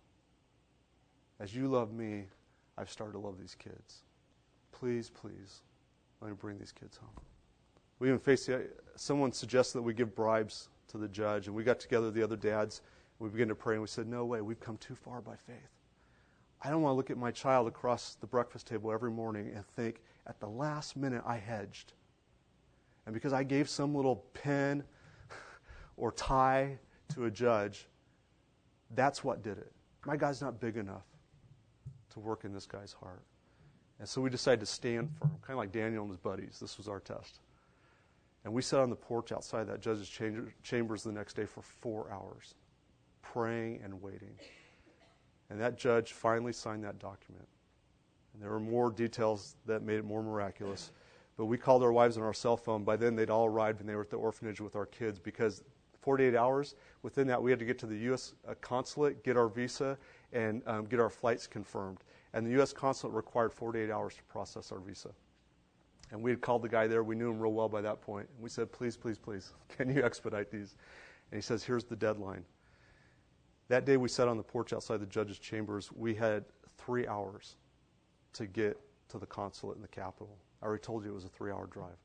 As you love me, I've started to love these kids. Please, please, let me bring these kids home. We even faced someone suggested that we give bribes to the judge, and we got together, the other dads, and we began to pray, and we said, no way, we've come too far by faith. I don't want to look at my child across the breakfast table every morning and think, at the last minute I hedged. And because I gave some little pen or tie to a judge, that's what did it. My God's not big enough to work in this guy's heart. And so we decided to stand firm, kind of like Daniel and his buddies. This was our test. And we sat on the porch outside that judge's chambers the next day for 4 hours, praying and waiting. And that judge finally signed that document. And there were more details that made it more miraculous. But we called our wives on our cell phone. By then, they'd all arrived, and they were at the orphanage with our kids, because 48 hours, within that, we had to get to the U.S. consulate, get our visa, and get our flights confirmed. And the U.S. consulate required 48 hours to process our visa. And we had called the guy there. We knew him real well by that point. And we said, please, please, please, can you expedite these? And he says, here's the deadline. That day we sat on the porch outside the judge's chambers. We had 3 hours to get to the consulate in the capital. I already told you it was a 3-hour drive.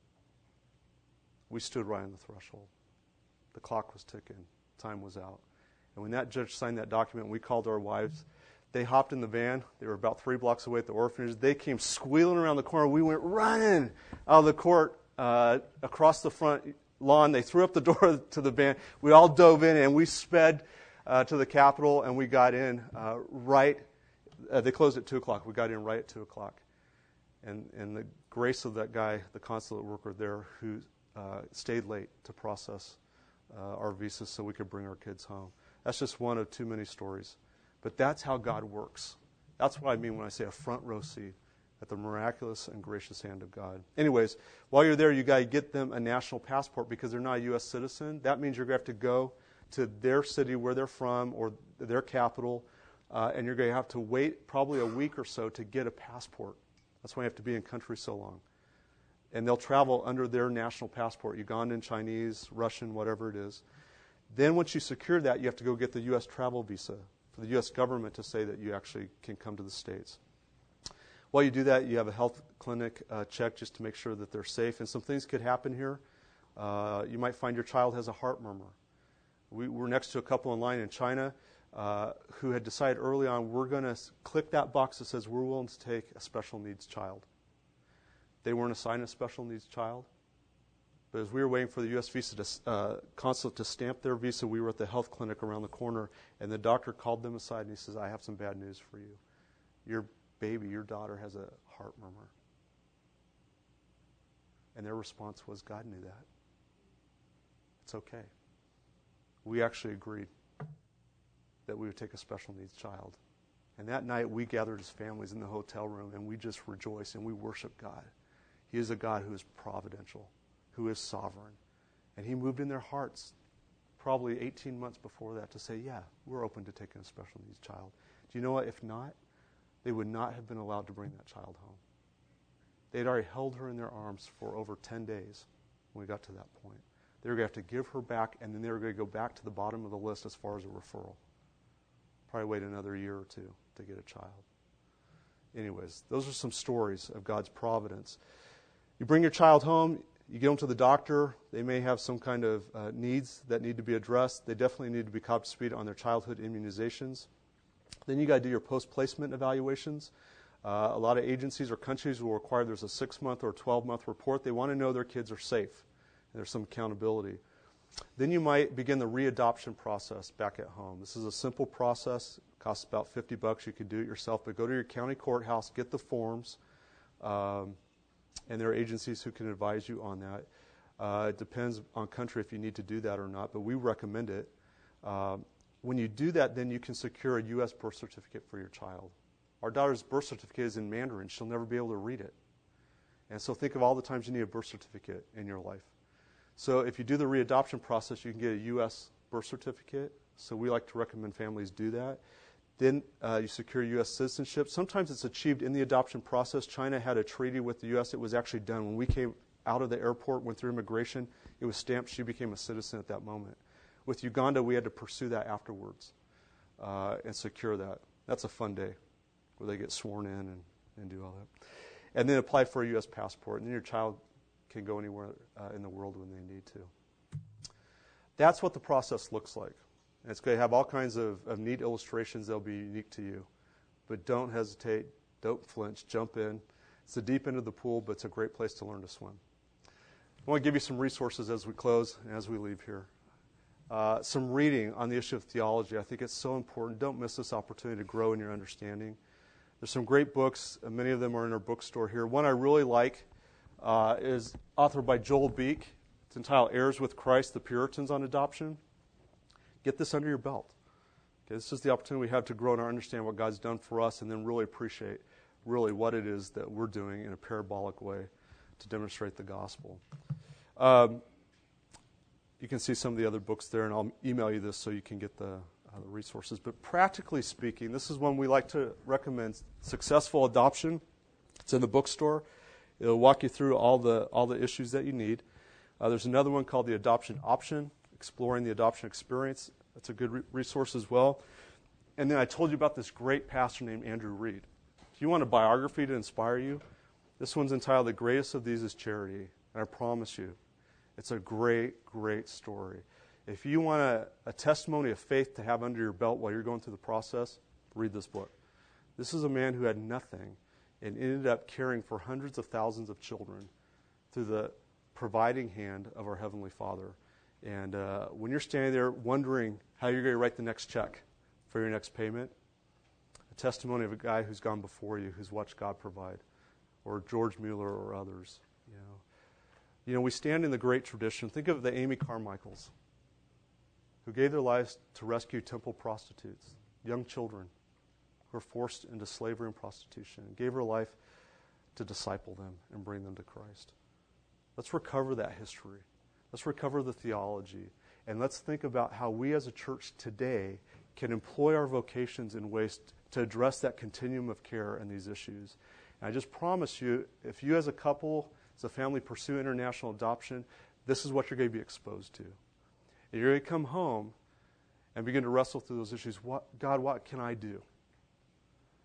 We stood right on the threshold. The clock was ticking. Time was out. And when that judge signed that document, we called our wives. They hopped in the van. They were about 3 blocks away at the orphanage. They came squealing around the corner. We went running out of the court across the front lawn. They threw up the door to the van. We all dove in, and we sped to the Capitol, and we got in they closed at 2 o'clock. We got in right at 2 o'clock. And the grace of that guy, the consulate worker there, who stayed late to process our visas so we could bring our kids home. That's just one of too many stories. But that's how God works. That's what I mean when I say a front row seat at the miraculous and gracious hand of God. Anyways, while you're there, you got to get them a national passport, because they're not a U.S. citizen. That means you're going to have to go to their city where they're from, or their capital, and you're going to have to wait probably a week or so to get a passport. That's why you have to be in country so long. And they'll travel under their national passport, Ugandan, Chinese, Russian, whatever it is. Then once you secure that, you have to go get the U.S. travel visa for the U.S. government to say that you actually can come to the States. While you do that, you have a health clinic check just to make sure that they're safe. And some things could happen here. You might find your child has a heart murmur. We were next to a couple in line in China who had decided early on, we're going to click that box that says we're willing to take a special needs child. They weren't assigned a special needs child. But as we were waiting for the U.S. visa consulate to stamp their visa, we were at the health clinic around the corner, and the doctor called them aside and he says, I have some bad news for you. Your baby, your daughter has a heart murmur. And their response was, God knew that. It's okay. We actually agreed that we would take a special needs child. And that night we gathered as families in the hotel room and we just rejoiced and we worship God. He is a God who is providential, who is sovereign. And he moved in their hearts probably 18 months before that to say, yeah, we're open to taking a special needs child. Do you know what? If not, they would not have been allowed to bring that child home. They had already held her in their arms for over 10 days when we got to that point. They were going to have to give her back, and then they were going to go back to the bottom of the list as far as a referral. Probably wait another year or two to get a child. Anyways, those are some stories of God's providence. You bring your child home, you get them to the doctor. They may have some kind of needs that need to be addressed. They definitely need to be caught up to speed on their childhood immunizations. Then you got to do your post-placement evaluations. A lot of agencies or countries will require there's a 6-month or 12-month report. They want to know their kids are safe. And there's some accountability. Then you might begin the readoption process back at home. This is a simple process. It costs about $50. You could do it yourself, but go to your county courthouse, get the forms, and there are agencies who can advise you on that. It depends on country if you need to do that or not, but we recommend it. When you do that, then you can secure a U.S. birth certificate for your child. Our daughter's birth certificate is in Mandarin. She'll never be able to read it. And so think of all the times you need a birth certificate in your life. So if you do the readoption process, you can get a U.S. birth certificate. So we like to recommend families do that. Then you secure U.S. citizenship. Sometimes it's achieved in the adoption process. China had a treaty with the U.S. It was actually done. When we came out of the airport, went through immigration, it was stamped. She became a citizen at that moment. With Uganda, we had to pursue that afterwards and secure that. That's a fun day where they get sworn in and do all that. And then apply for a U.S. passport. And then your child can go anywhere in the world when they need to. That's what the process looks like. And it's going to have all kinds of neat illustrations that will be unique to you. But don't hesitate. Don't flinch. Jump in. It's the deep end of the pool, but it's a great place to learn to swim. I want to give you some resources as we close and as we leave here. Some reading on the issue of theology. I think it's so important. Don't miss this opportunity to grow in your understanding. There's some great books. Many of them are in our bookstore here. One I really like is authored by Joel Beek. It's entitled Heirs with Christ, The Puritans on Adoption. Get this under your belt. Okay, this is the opportunity we have to grow and understand what God's done for us and then really appreciate really what it is that we're doing in a parabolic way to demonstrate the gospel. You can see some of the other books there, and I'll email you this so you can get the resources. But practically speaking, this is one we like to recommend, Successful Adoption. It's in the bookstore. It'll walk you through all the issues that you need. There's another one called The Adoption Option, Exploring the Adoption Experience. That's a good resource as well. And then I told you about this great pastor named Andrew Reed. If you want a biography to inspire you, this one's entitled The Greatest of These is Charity. And I promise you, it's a great, great story. If you want a testimony of faith to have under your belt while you're going through the process, read this book. This is a man who had nothing and ended up caring for hundreds of thousands of children through the providing hand of our Heavenly Father. And when you're standing there wondering how you're going to write the next check for your next payment, a testimony of a guy who's gone before you, who's watched God provide, or George Mueller or others. You know, we stand in the great tradition. Think of the Amy Carmichaels, who gave their lives to rescue temple prostitutes, young children who were forced into slavery and prostitution, and gave her life to disciple them and bring them to Christ. Let's recover that history. Let's recover the theology. And let's think about how we as a church today can employ our vocations in ways to address that continuum of care and these issues. And I just promise you, if you as a couple, as a family pursue international adoption, this is what you're going to be exposed to. And you're going to come home and begin to wrestle through those issues. God, what can I do?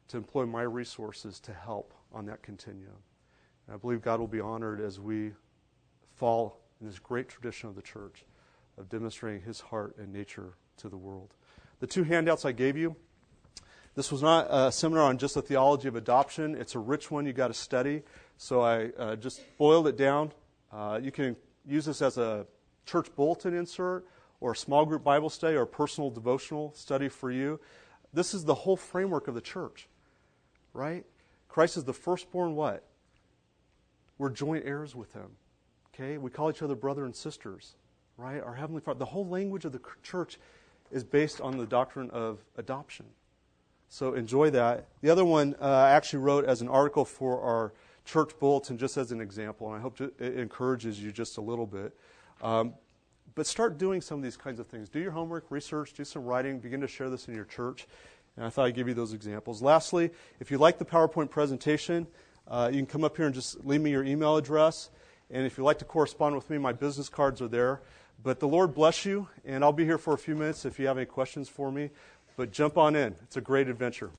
to employ my resources to help on that continuum. And I believe God will be honored as we fall in this great tradition of the church of demonstrating his heart and nature to the world. The 2 handouts I gave you, this was not a seminar on just the theology of adoption. It's a rich one you got to study. So I just boiled it down. You can use this as a church bulletin insert or a small group Bible study or a personal devotional study for you. This is the whole framework of the church, right? Christ is the firstborn what? We're joint heirs with him. Okay? We call each other brother and sisters, right? Our Heavenly Father. The whole language of the church is based on the doctrine of adoption. So enjoy that. The other one I actually wrote as an article for our church bulletin just as an example, and I hope it encourages you just a little bit. But start doing some of these kinds of things. Do your homework, research, do some writing, begin to share this in your church. And I thought I'd give you those examples. Lastly, if you like the PowerPoint presentation, you can come up here and just leave me your email address. And if you'd like to correspond with me, my business cards are there. But the Lord bless you, and I'll be here for a few minutes if you have any questions for me. But jump on in. It's a great adventure.